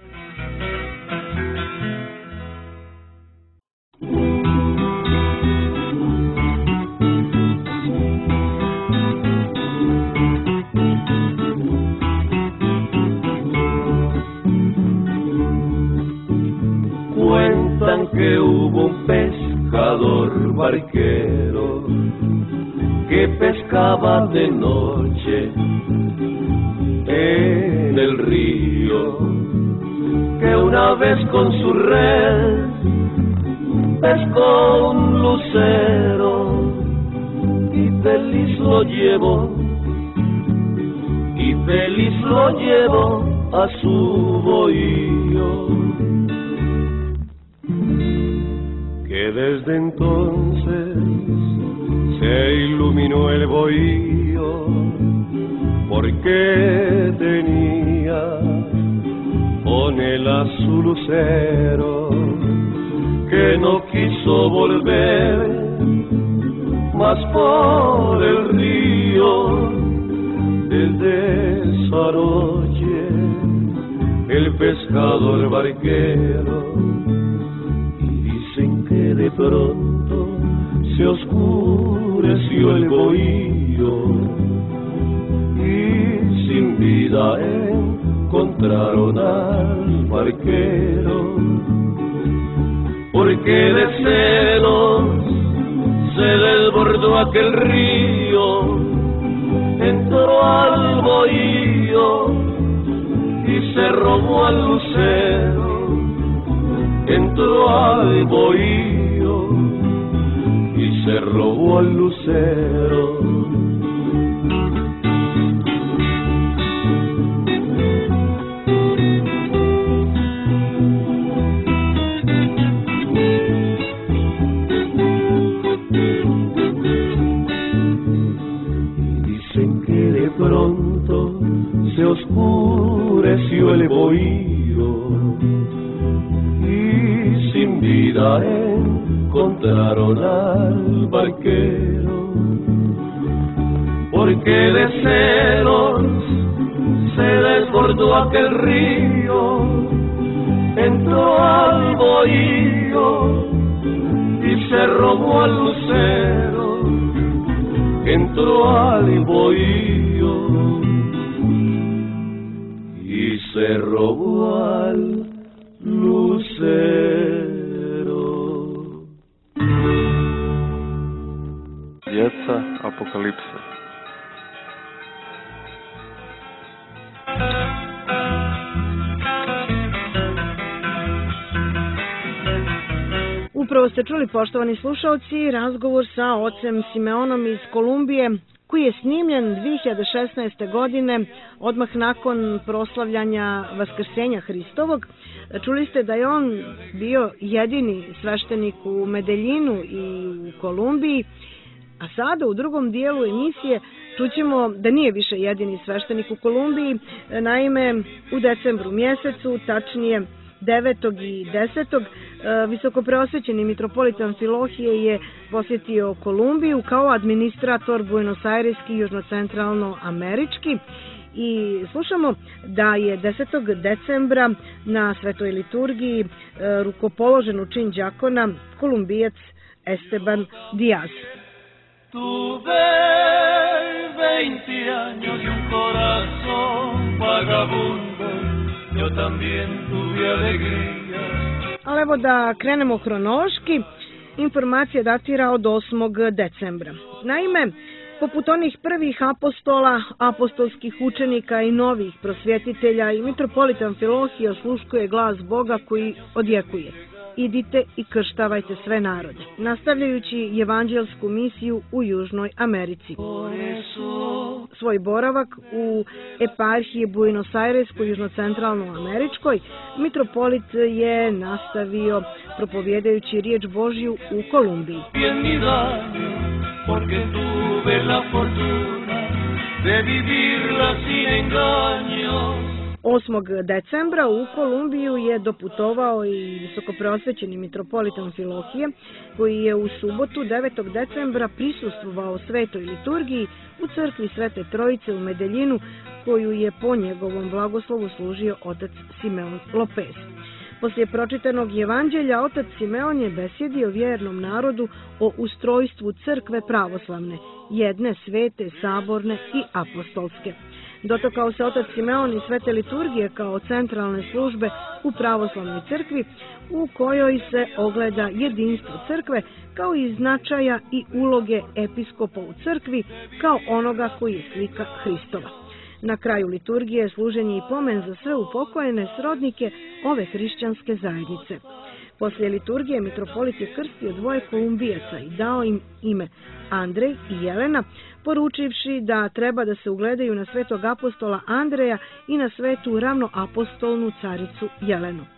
Cuentan que hubo un pescador barquero que pescaba de noche en el río, que una vez con su red pescó un lucero y feliz lo llevó, y feliz lo llevó a su bohío. Que desde entonces se iluminó el bohío porque tenía con el azul lucero que no quiso volver más por el río. Desde esa noche el pescador barquero, y dicen que de pronto se oscureció el bohío y sin vida encontraron al barquero, porque de celos se desbordó aquel río, entró al bohío y se robó al lucero, entró al bohío y se robó al lucero. Pronto se oscureció el bohío y sin vida encontraron al barquero, porque de celos se desbordó aquel río, entró al bohío y se robó al lucero, entró al bohío y se robó al lucero. Djeca apokalipse. Upravo ste čuli, poštovani slušalci, razgovor sa ocem Simeonom iz Kolumbije, koji je snimljen dvije hiljade šesnaeste. godine, odmah nakon proslavljanja Vaskrsenja Hristovog. Čuli ste da je on bio jedini sveštenik u Medeljinu i u Kolumbiji, a sada u drugom dijelu emisije čućemo da nije više jedini sveštenik u Kolumbiji. Naime, u decembru mjesecu, tačnije devetog i desetog visokopreosvećeni mitropolitan Amfilohije je posjetio Kolumbiju kao administrator Buenos Aireski i južnocentralno američki, i slušamo da je desetog decembra na svetoj liturgiji rukopoložen u čin đakona Kolumbijac Esteban Diaz. Tuve veinte años y un corazón vagabundo, yo también tuve alegría. Ali evo da krenemo hronološki. Informacija datira od osmog decembra. Naime, poput onih prvih apostola, apostolskih učenika i novih prosvjetitelja, i mitropolita Amfilohije osluškuje glas Boga koji odjekuje: idite i krštavajte sve narode, nastavljajući evanđelsku misiju u Južnoj Americi. Svoj boravak u eparhiji Buenos Aireskoj južnocentralno američkoj mitropolit je nastavio propovjedajući riječ Božju u Kolumbiji. osmog decembra u Kolumbiju je doputovao i visokopreosvećeni mitropolit Amfilohije, koji je u subotu devetog decembra prisustvovao svetoj liturgiji u crkvi Svete Trojice u Medeljinu, koju je po njegovom blagoslovu služio otac Simeon Lopez. Poslije pročitanog evanđelja, otac Simeon je besjedio vjernom narodu o ustrojstvu crkve pravoslavne, jedne, svete, saborne i apostolske. Dotakao se otac Simeon i svete liturgije kao centralne službe u pravoslavnoj crkvi, u kojoj se ogleda jedinstvo crkve, kao i značaja i uloge episkopa u crkvi kao onoga koji je slika Hristova. Na kraju liturgije služen je i pomen za sve upokojene srodnike ove hrišćanske zajednice. Poslije liturgije mitropolit je krstio dvoje Kolumbijaca i dao im ime Andrej i Jelena, poručivši da treba da se ugledaju na svetog apostola Andreja i na svetu ravnoapostolnu caricu Jelenu.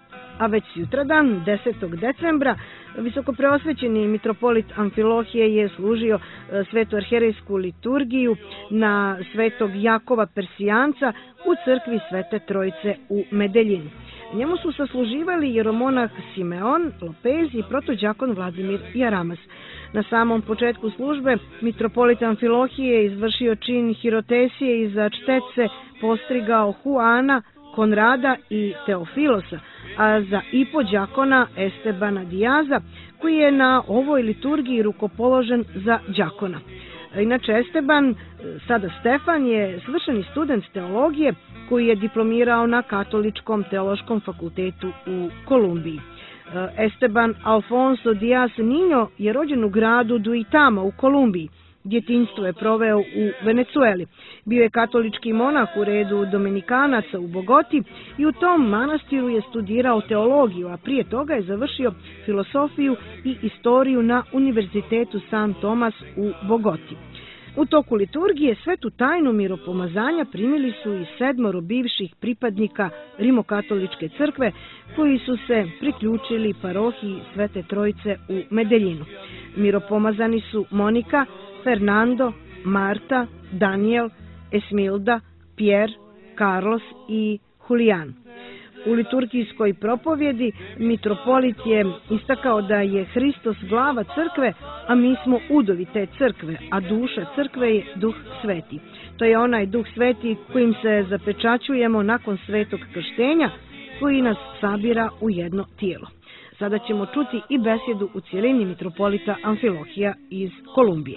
a već sutradan, desetog decembra, visokopreosvećeni mitropolit Amfilohije je služio svetu arherejsku liturgiju na svetog Jakova Persijanca u crkvi Svete Trojice u Medeljinu. Njemu su sasluživali jeromonah Simeon Lopez i protođakon Vladimir Jaramas. Na samom početku službe mitropolit Amfilohije je izvršio čin hirotesije i za čtece postrigao Juana, Konrada i Teofilosa, a za ipodđakona Estebana Dijaza, koji je na ovoj liturgiji rukopoložen za đakona. Inače, Esteban, sada Stefan, je svršeni student teologije koji je diplomirao na Katoličkom teološkom fakultetu u Kolumbiji. Esteban Alfonso Diaz Niño je rođen u gradu Duitama u Kolumbiji. Djetinjstvo je proveo u Venecueli. Bio je katolički monah u redu Dominikanaca u Bogoti i u tom manastiru je studirao teologiju, a prije toga je završio filosofiju i istoriju na Univerzitetu San Tomas u Bogoti. U toku liturgije svetu tajnu miropomazanja primili su i sedmoro bivših pripadnika Rimokatoličke crkve koji su se priključili parohiji Svete Trojice u Medeljinu. Miropomazani su Monika, Fernando, Marta, Daniel, Esmilda, Pierre, Carlos i Julian. U liturgijskoj propovjedi mitropolit je istakao da je Hristos glava crkve, a mi smo udovi te crkve, a duša crkve je Duh Sveti. To je onaj Duh Sveti kojim se zapečaćujemo nakon svetog krštenja, koji nas sabira u jedno tijelo. Sada ćemo čuti i besjedu u cijelini mitropolita Amfilohija iz Kolumbije.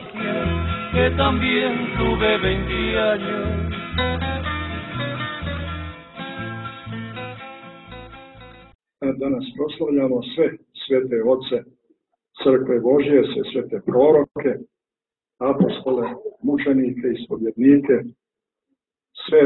Danas proslavljamo sve svete oce crkve Božje, sve svete proroke, apostole, mučenike, ispovjednike, sve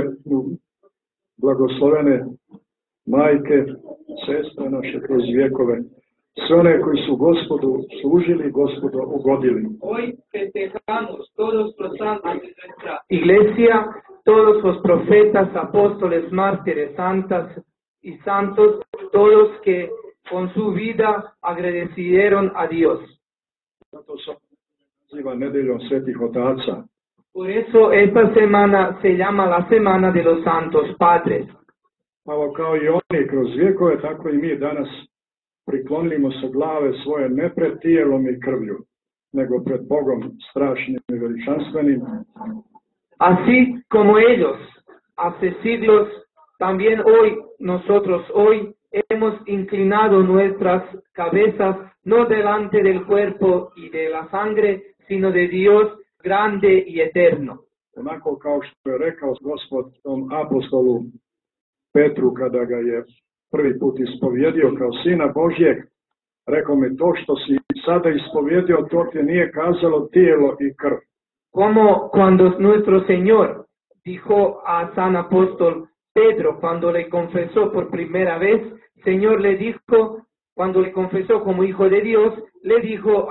blagoslovene majke, sestre naše kroz vjekove, sve one koji su Gospodu služili, Gospodu ugodili. Hoy festejamos todos los santos de nuestra iglesia, todos los profetas, apóstoles, mártires, santas y santos, todos que con su vida agradecieron a Dios. Zato se naziva nedeljom svetih otaca. Por eso esta semana se llama la Semana de los Santos Padres. Malo kao i oni kroz vjekove, tako i mi danas priklonimo se glave svoje ne pred tijelom i krvlju, nego pred Bogom strašnim i veličanstvenim. Así como ellos, hace siglos, también hoy, nosotros hoy, hemos inclinado nuestras cabezas no delante del cuerpo y de la sangre, sino de Dios grande y eterno. Onako kao što je rekao Gospod tom apostolu Petru kada ga je prvi put ispovjedio kao Sina Božjeg, rekao mi to što si sada ispovjedio, to ti nije kazalo tijelo i krv. Como cuando nuestro Señor dijo a San Apóstol Pedro cuando le confesó por primera vez, Señor le dijo, cuando le confesó como hijo de Dios, le dijo,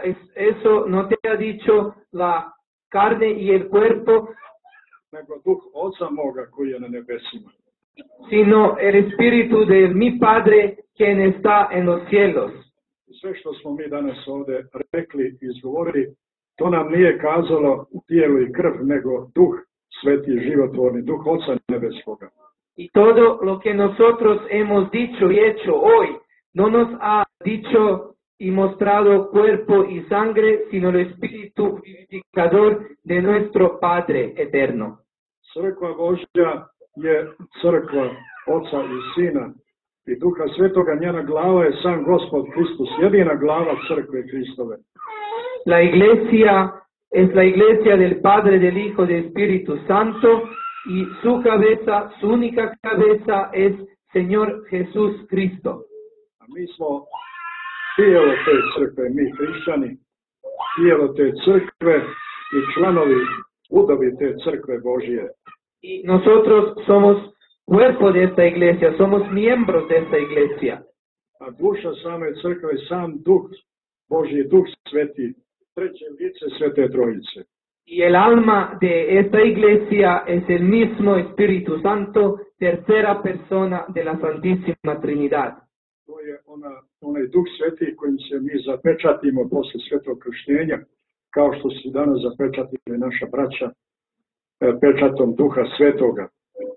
eso no te ha dicho la carne y el cuerpo, nego duh Oca moga koji je na nebesima. Sino el espíritu de mi Padre quien está en los cielos. Sve što smo mi danas ovdje rekli i izgovorili, to nam nije kazalo tijelo i krv, nego duh sveti, životvorni, duh Oca nebeskoga. Y todo lo que nosotros hemos dicho y hecho hoy no nos ha dicho y mostrado cuerpo y sangre, sino el espíritu vivificador de nuestro Padre eterno. Crkva Božja je crkva Oca i Sina i Duha Svetoga, njena glava je sam Gospod Hristos, jedina glava crkve Hristove. La iglesia es la iglesia del Padre, del Hijo, del Espíritu Santo y su cabeza, su única cabeza es Señor Jesús Cristo. A mi smo tijelo te crkve, mi hrišćani, tijelo te crkve i članovi, udovi te crkve Božje. Y nosotros somos cuerpo de esta iglesia, somos miembros de esta iglesia. A duša same crkve je sam duh Božji, duh sveti, treće lice Svete Trojice. Y el alma de esta iglesia es el mismo Espíritu Santo, tercera persona de la Santísima Trinidad. To je ona, onaj Duh Sveti kojim se mi zapečatimo posle svetog krštenja, kao što su danas zapečatili naša braća e, pečatom Duha Svetoga.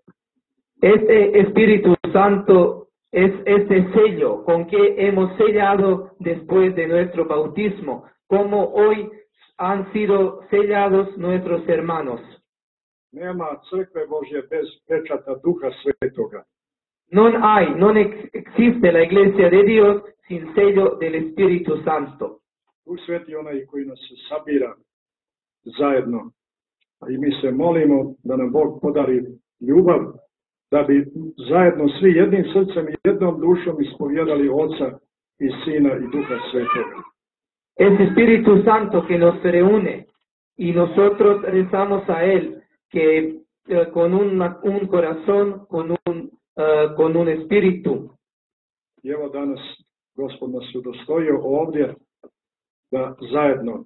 Este Espíritu Santo es este sello con que hemos sellado después de nuestro bautismo, como hoy han sido sellados nuestros hermanos. Nema crkve Božje bez pečata Duha Svetoga. Non hay, non ex- existe la iglesia de Dios sin sello del Espíritu Santo. Duh Sveti je onaj koji nas sabira zajedno. A i mi se molimo da nam Bog podari ljubav, da bi zajedno svi jednim srcem i jednom dušom ispovjedali Oca i Sina i Duha Svetoga. Es Espíritu Santo que nos reúne y nosotros rezamos a Él que eh, con un, un corazón, con un, eh, con un espíritu. I evo danas Gospod nas udostojio ovdje da zajedno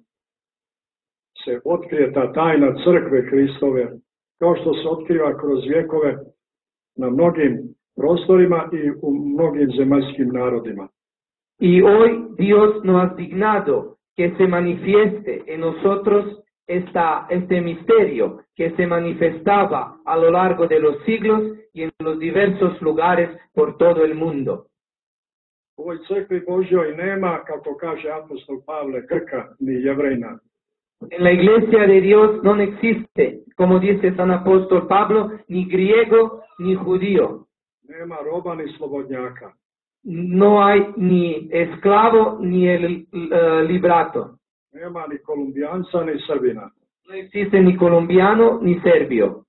se otkrije ta tajna crkve Hristove, kao što se otkriva kroz vjekove na mnogim prostorima i u mnogim zemaljskim narodima. Y hoy Dios nos ha dignado que se manifieste en nosotros esta, este misterio que se manifestaba a lo largo de los siglos y en los diversos lugares por todo el mundo. U ovoj crkvi Božjoj nema, kako kaže apostol Pavle, Grka ni Jevrejna. En la iglesia de Dios no existe, como dice San Apóstol Pablo, ni griego ni judío. Nema roba ni slobodnjaka. No hay ni esclavo ni el uh, librato. Nema ni kolumbijanca ni Srbina. No existe ni colombiano ni serbio.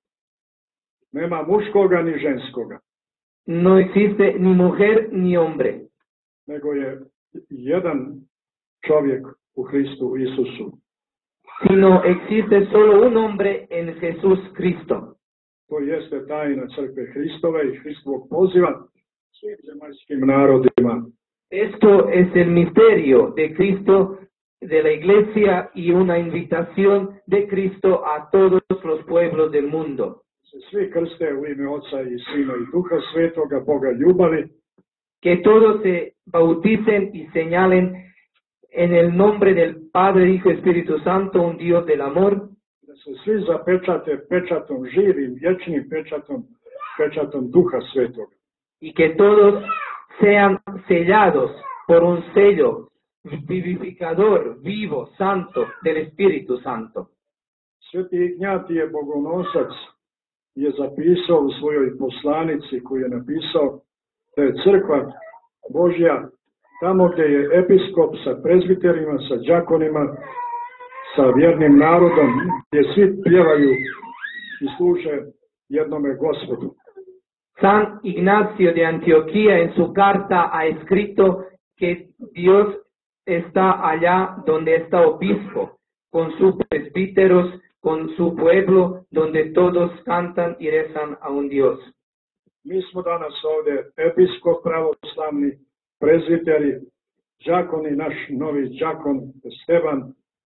Nema muškoga ni ženskoga. No existe ni mujer ni hombre. Nego je jedan čovjek u Hristu Isusu. Sino existe solo un hombre en Jesús Cristo. To jeste tajna crkve Hristove i Hristovog poziva svim zemaljskim narodima. Esto es el misterio de Cristo, de la iglesia y una invitación de Cristo a todos los pueblos del mundo. Se svi krste u ime Oca i Sina i Duha Svetoga, Boga ljubavi, Que todos se bauticen y señalen en el nombre del Padre, Hijo y Espíritu Santo, un Dios del amor, da se svi zapečate pečatom živim, vječnim pečatom, pečatom Duha Svetoga. y que todos sean sellados por un sello vivificador, vivo, santo del Espíritu Santo. Sveti Ignjatije Bogonosac je zapisao u svojoj poslanici koju je napisao da je crkva Božja tamo gdje je episkop sa prezbiterima, sa đakonima, sa vjernim narodom, gdje svi pjevaju i služe jednome Gospodu. San Ignacio de Antioquía en su carta ha escrito que Dios está allá donde está obispo, con sus presbíteros, con su pueblo, donde todos cantan y rezan a un Dios. Mi smo danas ovdje episkop pravoslavni, prezbiteri, đakoni, naš novi đakon Stevan,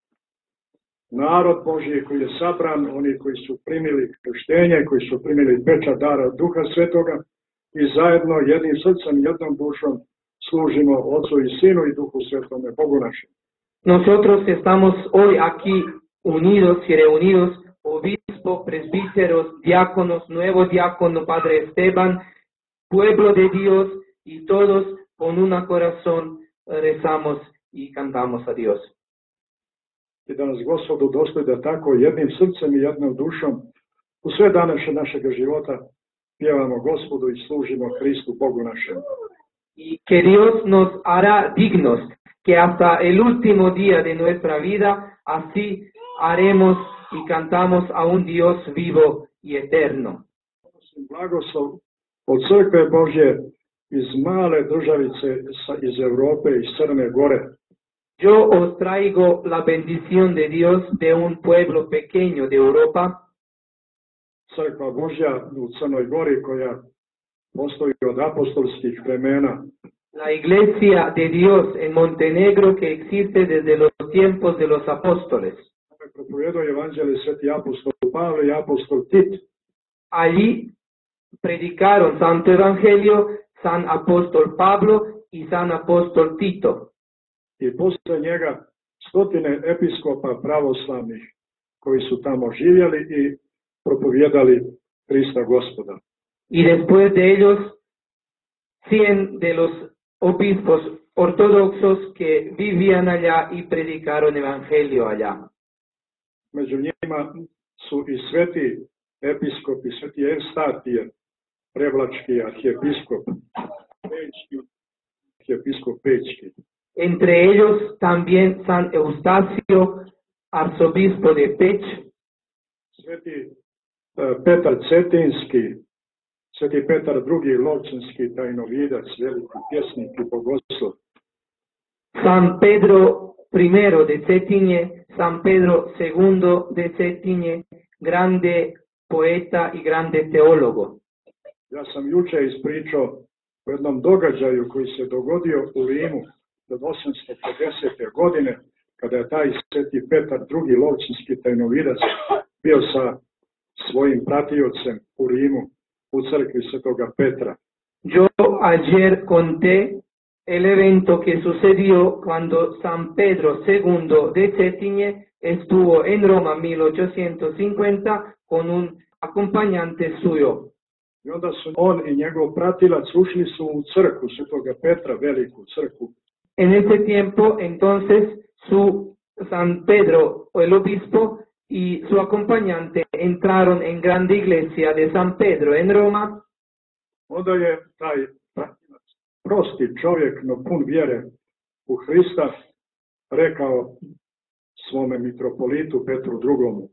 narod Božji koji je sabran, oni koji su primili krštenje, koji su primili pečat dara Duha Svetoga i zajedno jednim srcem, jednom dušom služimo Ocu i Sinu i Duhu Svetome, Bogu našem. Nosotros estamos hoy aquí unidos y reunidos, obispo, presbíteros, diáconos, nuevo diácono, Padre Esteban, pueblo de Dios, y todos con un corazón rezamos y cantamos a Dios. I da nas Gospod udostoji da tako jednim srcem i jednom dušom u sve dane našeg života pjevamo Gospodu i služimo Hristu, Bogu našem. Y que Dios nos hará dignos, que hasta el último día de nuestra vida así haremos y cantamos a un Dios vivo y eterno. Blagoslov od crkve Božje iz male državice iz Europe, iz Crne Gore. Yo os traigo la bendición de Dios de un pueblo pequeño de Europa, Crkva Božja u Crnoj Gori koja postoji od apostolskih vremena. la iglesia de Dios en Montenegro que existe desde los tiempos de los apóstoles. Propovijedao evanđelje sveti apostol Pavle i apostol Tit. Allí predicaron Santo Evangelio San Apóstol Pablo y San Apóstol Tito. I posle njega stotine episkopa pravoslavnih koji su tamo živjeli i propovijedali Krista Gospoda. Y después de ellos, cien de los obispos ortodoxos que vivían allá y predicaron evangelio allá. Među njima su i sveti episkopi, sveti Evstatije, prevlački arhijepiskop, Pečki, arhijepiskop Pečki. Entre ellos también San Eustacio, arzobispo de Peć, Sveti uh, Petar Cetinski, sveti Petar drugi Lovčanski tajnovidac, veliki pjesnik i bogoslov. San Pedro primero de Cetinje, San Pedro segundo de Cetinje, grande poeta y grande teólogo. Ja sam juče ispričao o jednom događaju koji se dogodio u Rimu od osamsto pedesete. godine, kada je taj sveti Petar drugi Lovčanski tajnovidac bio sa svojim pratiocem u Rimu, u crkvi svetoga Petra. Yo ayer conté el evento que sucedió cuando San Pedro segundo de Cetinje estuvo en Roma mil ochocientos cincuenta con un acompañante suyo. I onda su on i njegov pratilac ušli su u crkvu svetoga Petra, veliku crkvu. En ese tiempo, entonces, su San Pedro, el obispo, y su acompañante entraron en grande iglesia de San Pedro en Roma. Onda je taj pratilac, prosti čovjek, no pun vjere u Hrista, rekao svome mitropolitu Petru drugomu.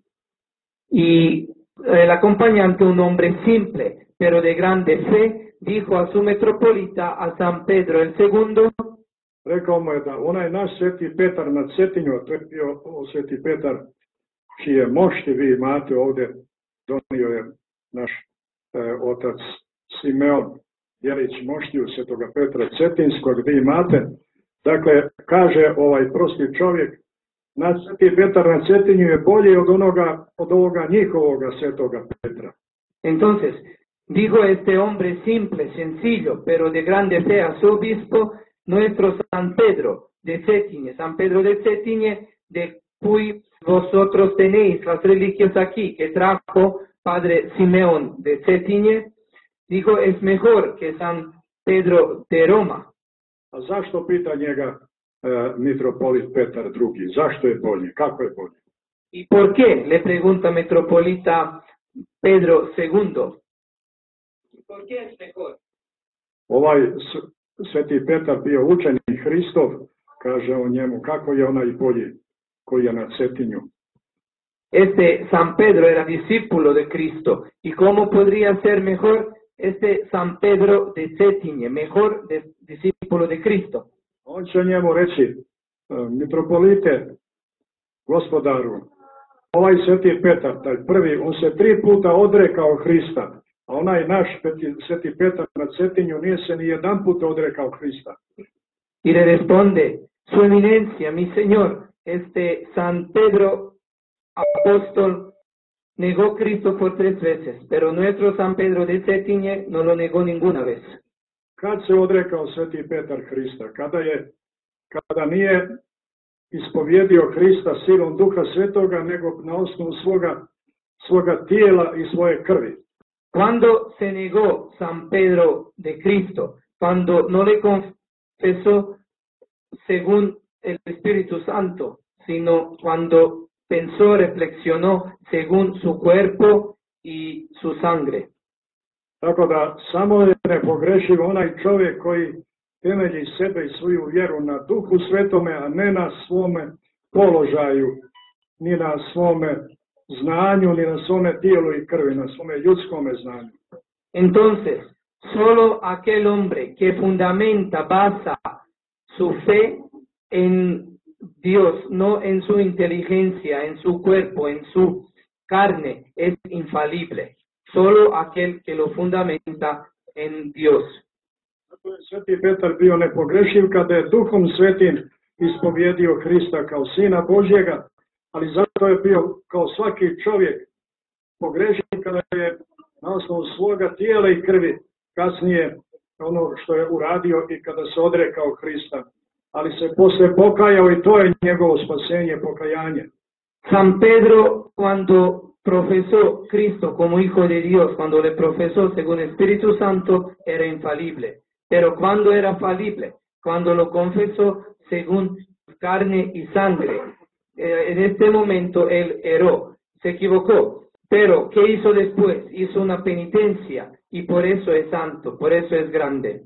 Y el acompañante, un hombre simple, pero de grande fe, dijo a su metropolita, a San Pedro el segundo, Rekao mu je da onaj naš sveti Petar na Cetinju, to je bio sveti Petar čije mošti vi imate ovdje, donio je naš e, otac Simeon Jelić moštiju svetoga Petra Cetinskog, vi imate. Dakle, kaže ovaj prosti čovjek, naš sveti Petar na Cetinju je bolji od onoga, od ovoga njihovoga svetoga Petra. Entonces, dijo este hombre simple, sencillo, pero de grande fe a su obispo, nuestro San Pedro de Cetinje, San Pedro de Cetinje, de cui vosotros tenéis las reliquias aquí, que trajo Padre Simeón de Cetinje, dijo, es mejor que San Pedro de Roma. A zašto pita njega e, mitropolit Petar drugi? Zašto je bolji? Kako je bolji? ¿Y por qué? Le pregunta metropolita Pedro segundo. ¿Por qué es mejor? Ovaj sveti Petar bio učenik Hristov, kaže o njemu, kako je onaj bolji koji je na Cetinju. Este San Pedro era discípulo de Cristo. ¿Y cómo podría ser mejor este San Pedro de Cetinje, mejor de, discípulo de Cristo? On će njemu reći, mitropolite, gospodaru, ovaj sveti Petar, taj prvi, on se tri puta odrekao Hrista, a onaj naš peti, sveti Petar na Cetinju nije se ni jedan put odrekao Hrista. Y le responde, su eminencia, mi señor, este San Pedro apóstol negó Cristo por tres veces, pero nuestro San Pedro de Cetinje no lo negó ninguna vez. Kad se odrekao sveti Petar Hrista? Kada je, kada nije ispovjedio Hrista silom Duha Svetoga, nego na osnovu svoga, svoga tijela i svoje krvi. Cuando se negó San Pedro de Cristo, cuando no le confesó según el Espíritu Santo, sino cuando pensó, reflexionó según su cuerpo y su sangre. Tako da samo je nepogrešiv onaj čovjek koji temelji sebe i svoju vjeru na Duhu Svetome, a ne na svome položaju, ni na svome znanju, ni na svome tijelu i krvi, na svome ljudskome znanju. Entonces, solo aquel hombre que fundamenta, basa su fe en Dios, no en su inteligencia, en su cuerpo, en su carne, es infalible. Solo aquel que lo fundamenta en Dios. Sveti Petar bio nepogrešiv kada je Duhom Svetim ispovjedio Hrista kao Sina Božjega, ali zato je bio kao svaki čovjek pogrešiv kada je na osnovu svoga tijela i krvi kasnije ono što je uradio i kada se odrekao Hrista, ali se posle pokajao i to je njegovo spasenje, pokajanje. San Pedro, cuando profesó Cristo como Hijo de Dios, cuando le profesó según el Espíritu Santo, era infalible. Pero cuando era falible, cuando lo confesó según carne y sangre, eh, en este momento él erró, se equivocó. Pero, ¿qué hizo después? Hizo una penitencia y por eso es santo, por eso es grande.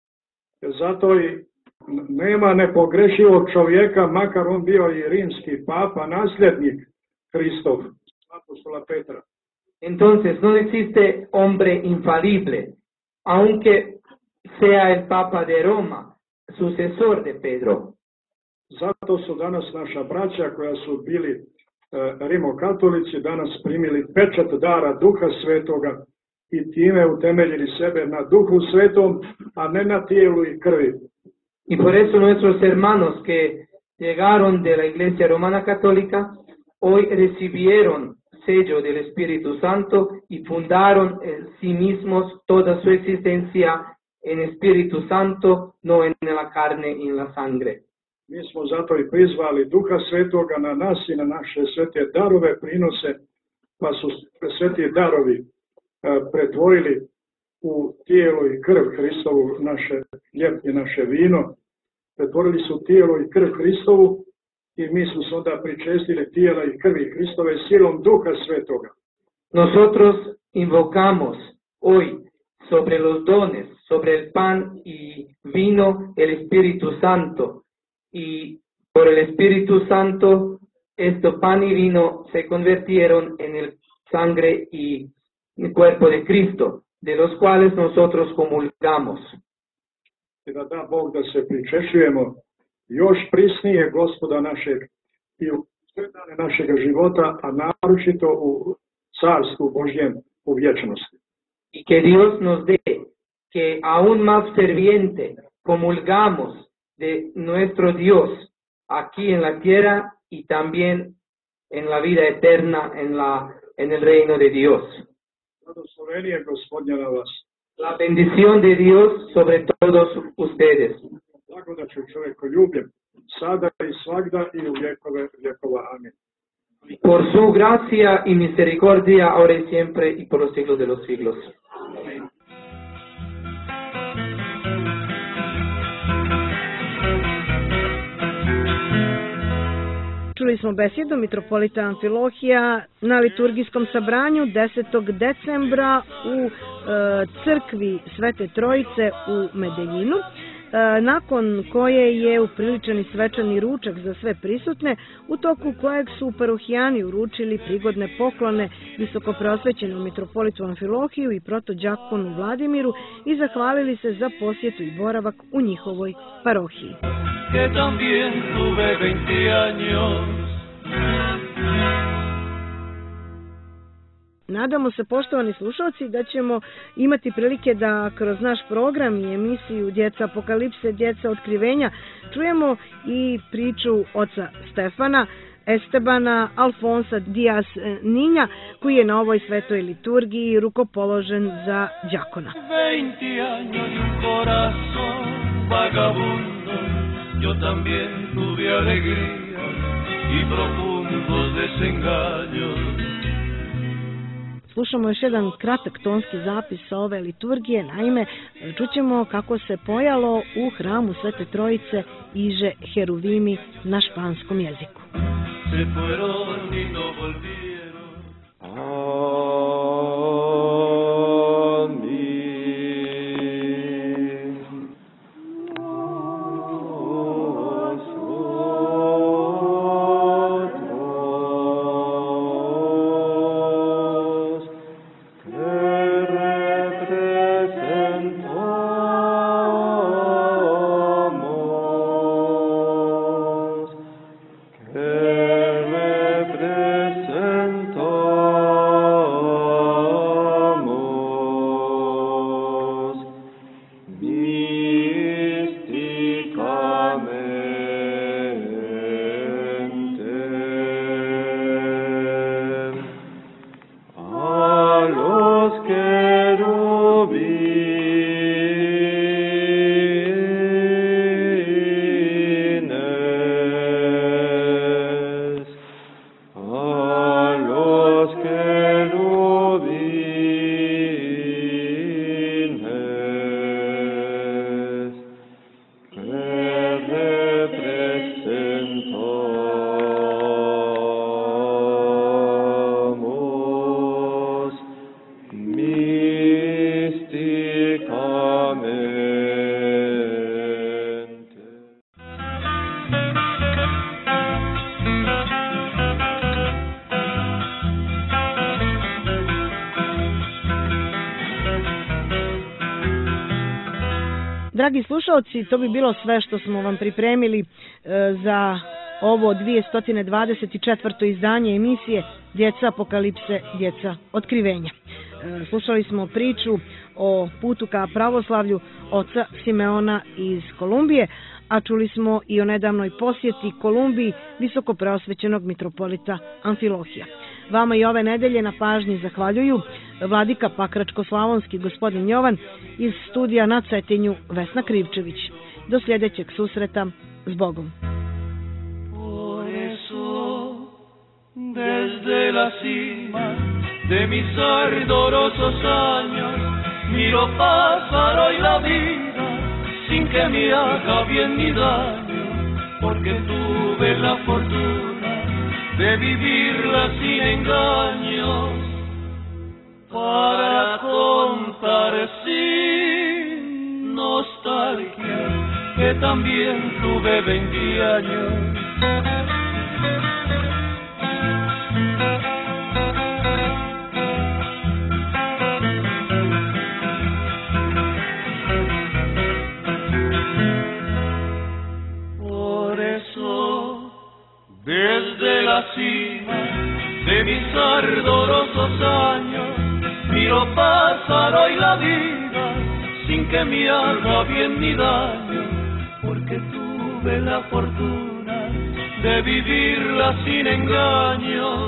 Zato i nema nepogrešivog čovjeka, makar on bio i rimski papa, nasljednik Hristov, apostola Petra. Entonces, no existe hombre infalible, aunque sea el Papa de Roma, sucesor de Pedro. Zato su danas naša braća koja su bili e, rimokatolici danas primili pečat dara Duha Svetoga i time utemeljili sebe na Duhu Svetom, a ne na tijelu i krvi. Y por eso nuestros hermanos que llegaron de la Iglesia Romana Católica hoy recibieron sello del Espíritu Santo y fundaron en sí mismos toda su existencia en Espíritu Santo, no en la carne y en la sangre. Mi smo zato i prizvali Duha Svetoga na nas i na naše svete darove prinose, pa su sveti darovi e, pretvorili u tijelo i krv Hristovu naše hljeb i naše vino, pretvorili su tijelo i krv Hristovu i mi smo se onda pričestili tijela i krvi Hristove silom Duha Svetoga. Nosotros invocamos hoy sobre los dones, sobre el pan y vino, el Espíritu Santo. Y por el Espíritu Santo, este pan y vino se convirtieron en el sangre y el cuerpo de Cristo, de los cuales nosotros comulgamos. I da da Bog da se pričešujemo još prisnije Gospoda našeg i u sve dane našeg života, a naročito u Carstvu Božjem u vječnosti. Y que Dios nos dé que aún más ferviente comulgamos de nuestro Dios aquí en la tierra y también en la vida eterna en, la, en el reino de Dios. Blagoslovenije Gospodnja na vas. La bendición de Dios sobre todos ustedes. Blagodaću čovjekoljubljem, sada i svagda i u vjekove vjekova. Amin. Por su gracia y misericordia, ahora y siempre y por los siglos de los siglos. Amén. Čuli smo besedu mitropolita Amfilohija na liturgijskom sabranju desetog decembra u e, crkvi Svete Trojice u Medeljinu, e, nakon koje je upriličen i svečani ručak za sve prisutne, u toku kojeg su parohijani uručili prigodne poklone visokopreosvećenom mitropolitu Amfilohiju i protođakonu Vladimiru i zahvalili se za posjetu i boravak u njihovoj parohiji. Que también tuve veinte años. Nadamo se, poštovani slušalci, da ćemo imati prilike da kroz naš program i emisiju Djeca Apokalipse, Djeca Otkrivenja čujemo i priču oca Stefana, Estebana Alfonsa Dias Ninja, koji je na ovoj svetoj liturgiji rukopoložen za đakona. veinte años y un corazón vagabundo. Yo también tuve alegría y profundos desengaños. Slušamo još jedan kratak tonski zapis sa ove liturgije. Naime, čućemo kako se pojalo u hramu Svete Trojice iže heruvimi na španskom jeziku. Se fueron y no volvieron. Que representamos Dragi slušalci, to bi bilo sve što smo vam pripremili e, za ovo dvjesto dvadeset četvrto izdanje emisije Djeca apokalipse, djeca otkrivenja. E, slušali smo priču o putu ka pravoslavlju oca Simeona iz Kolumbije, a čuli smo i o nedavnoj posjeti Kolumbiji visoko preosvećenog mitropolita Amfilohija. Vama i ove nedelje na pažnji zahvaljuju vladika Pakračko-slavonski gospodin Jovan, iz studija na Cetinju Vesna Krivčević. Do sljedećeg susreta, s Bogom. Desde la cima de mis ardorosos años miro pasar hoy la vida sin que me haga bien ni daño, porque tuve la fortuna de vivirla sin engaños, para contar sin nostalgia que también tuve veinte años. Desde la cima de mis ardorosos años miro pasar hoy la vida sin que me haga bien ni daño, porque tuve la fortuna de vivirla sin engaños,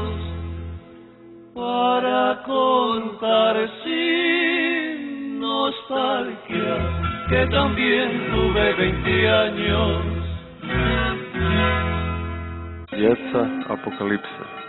para contar sin nostalgia que también tuve veinte años. Djeca apokalipse.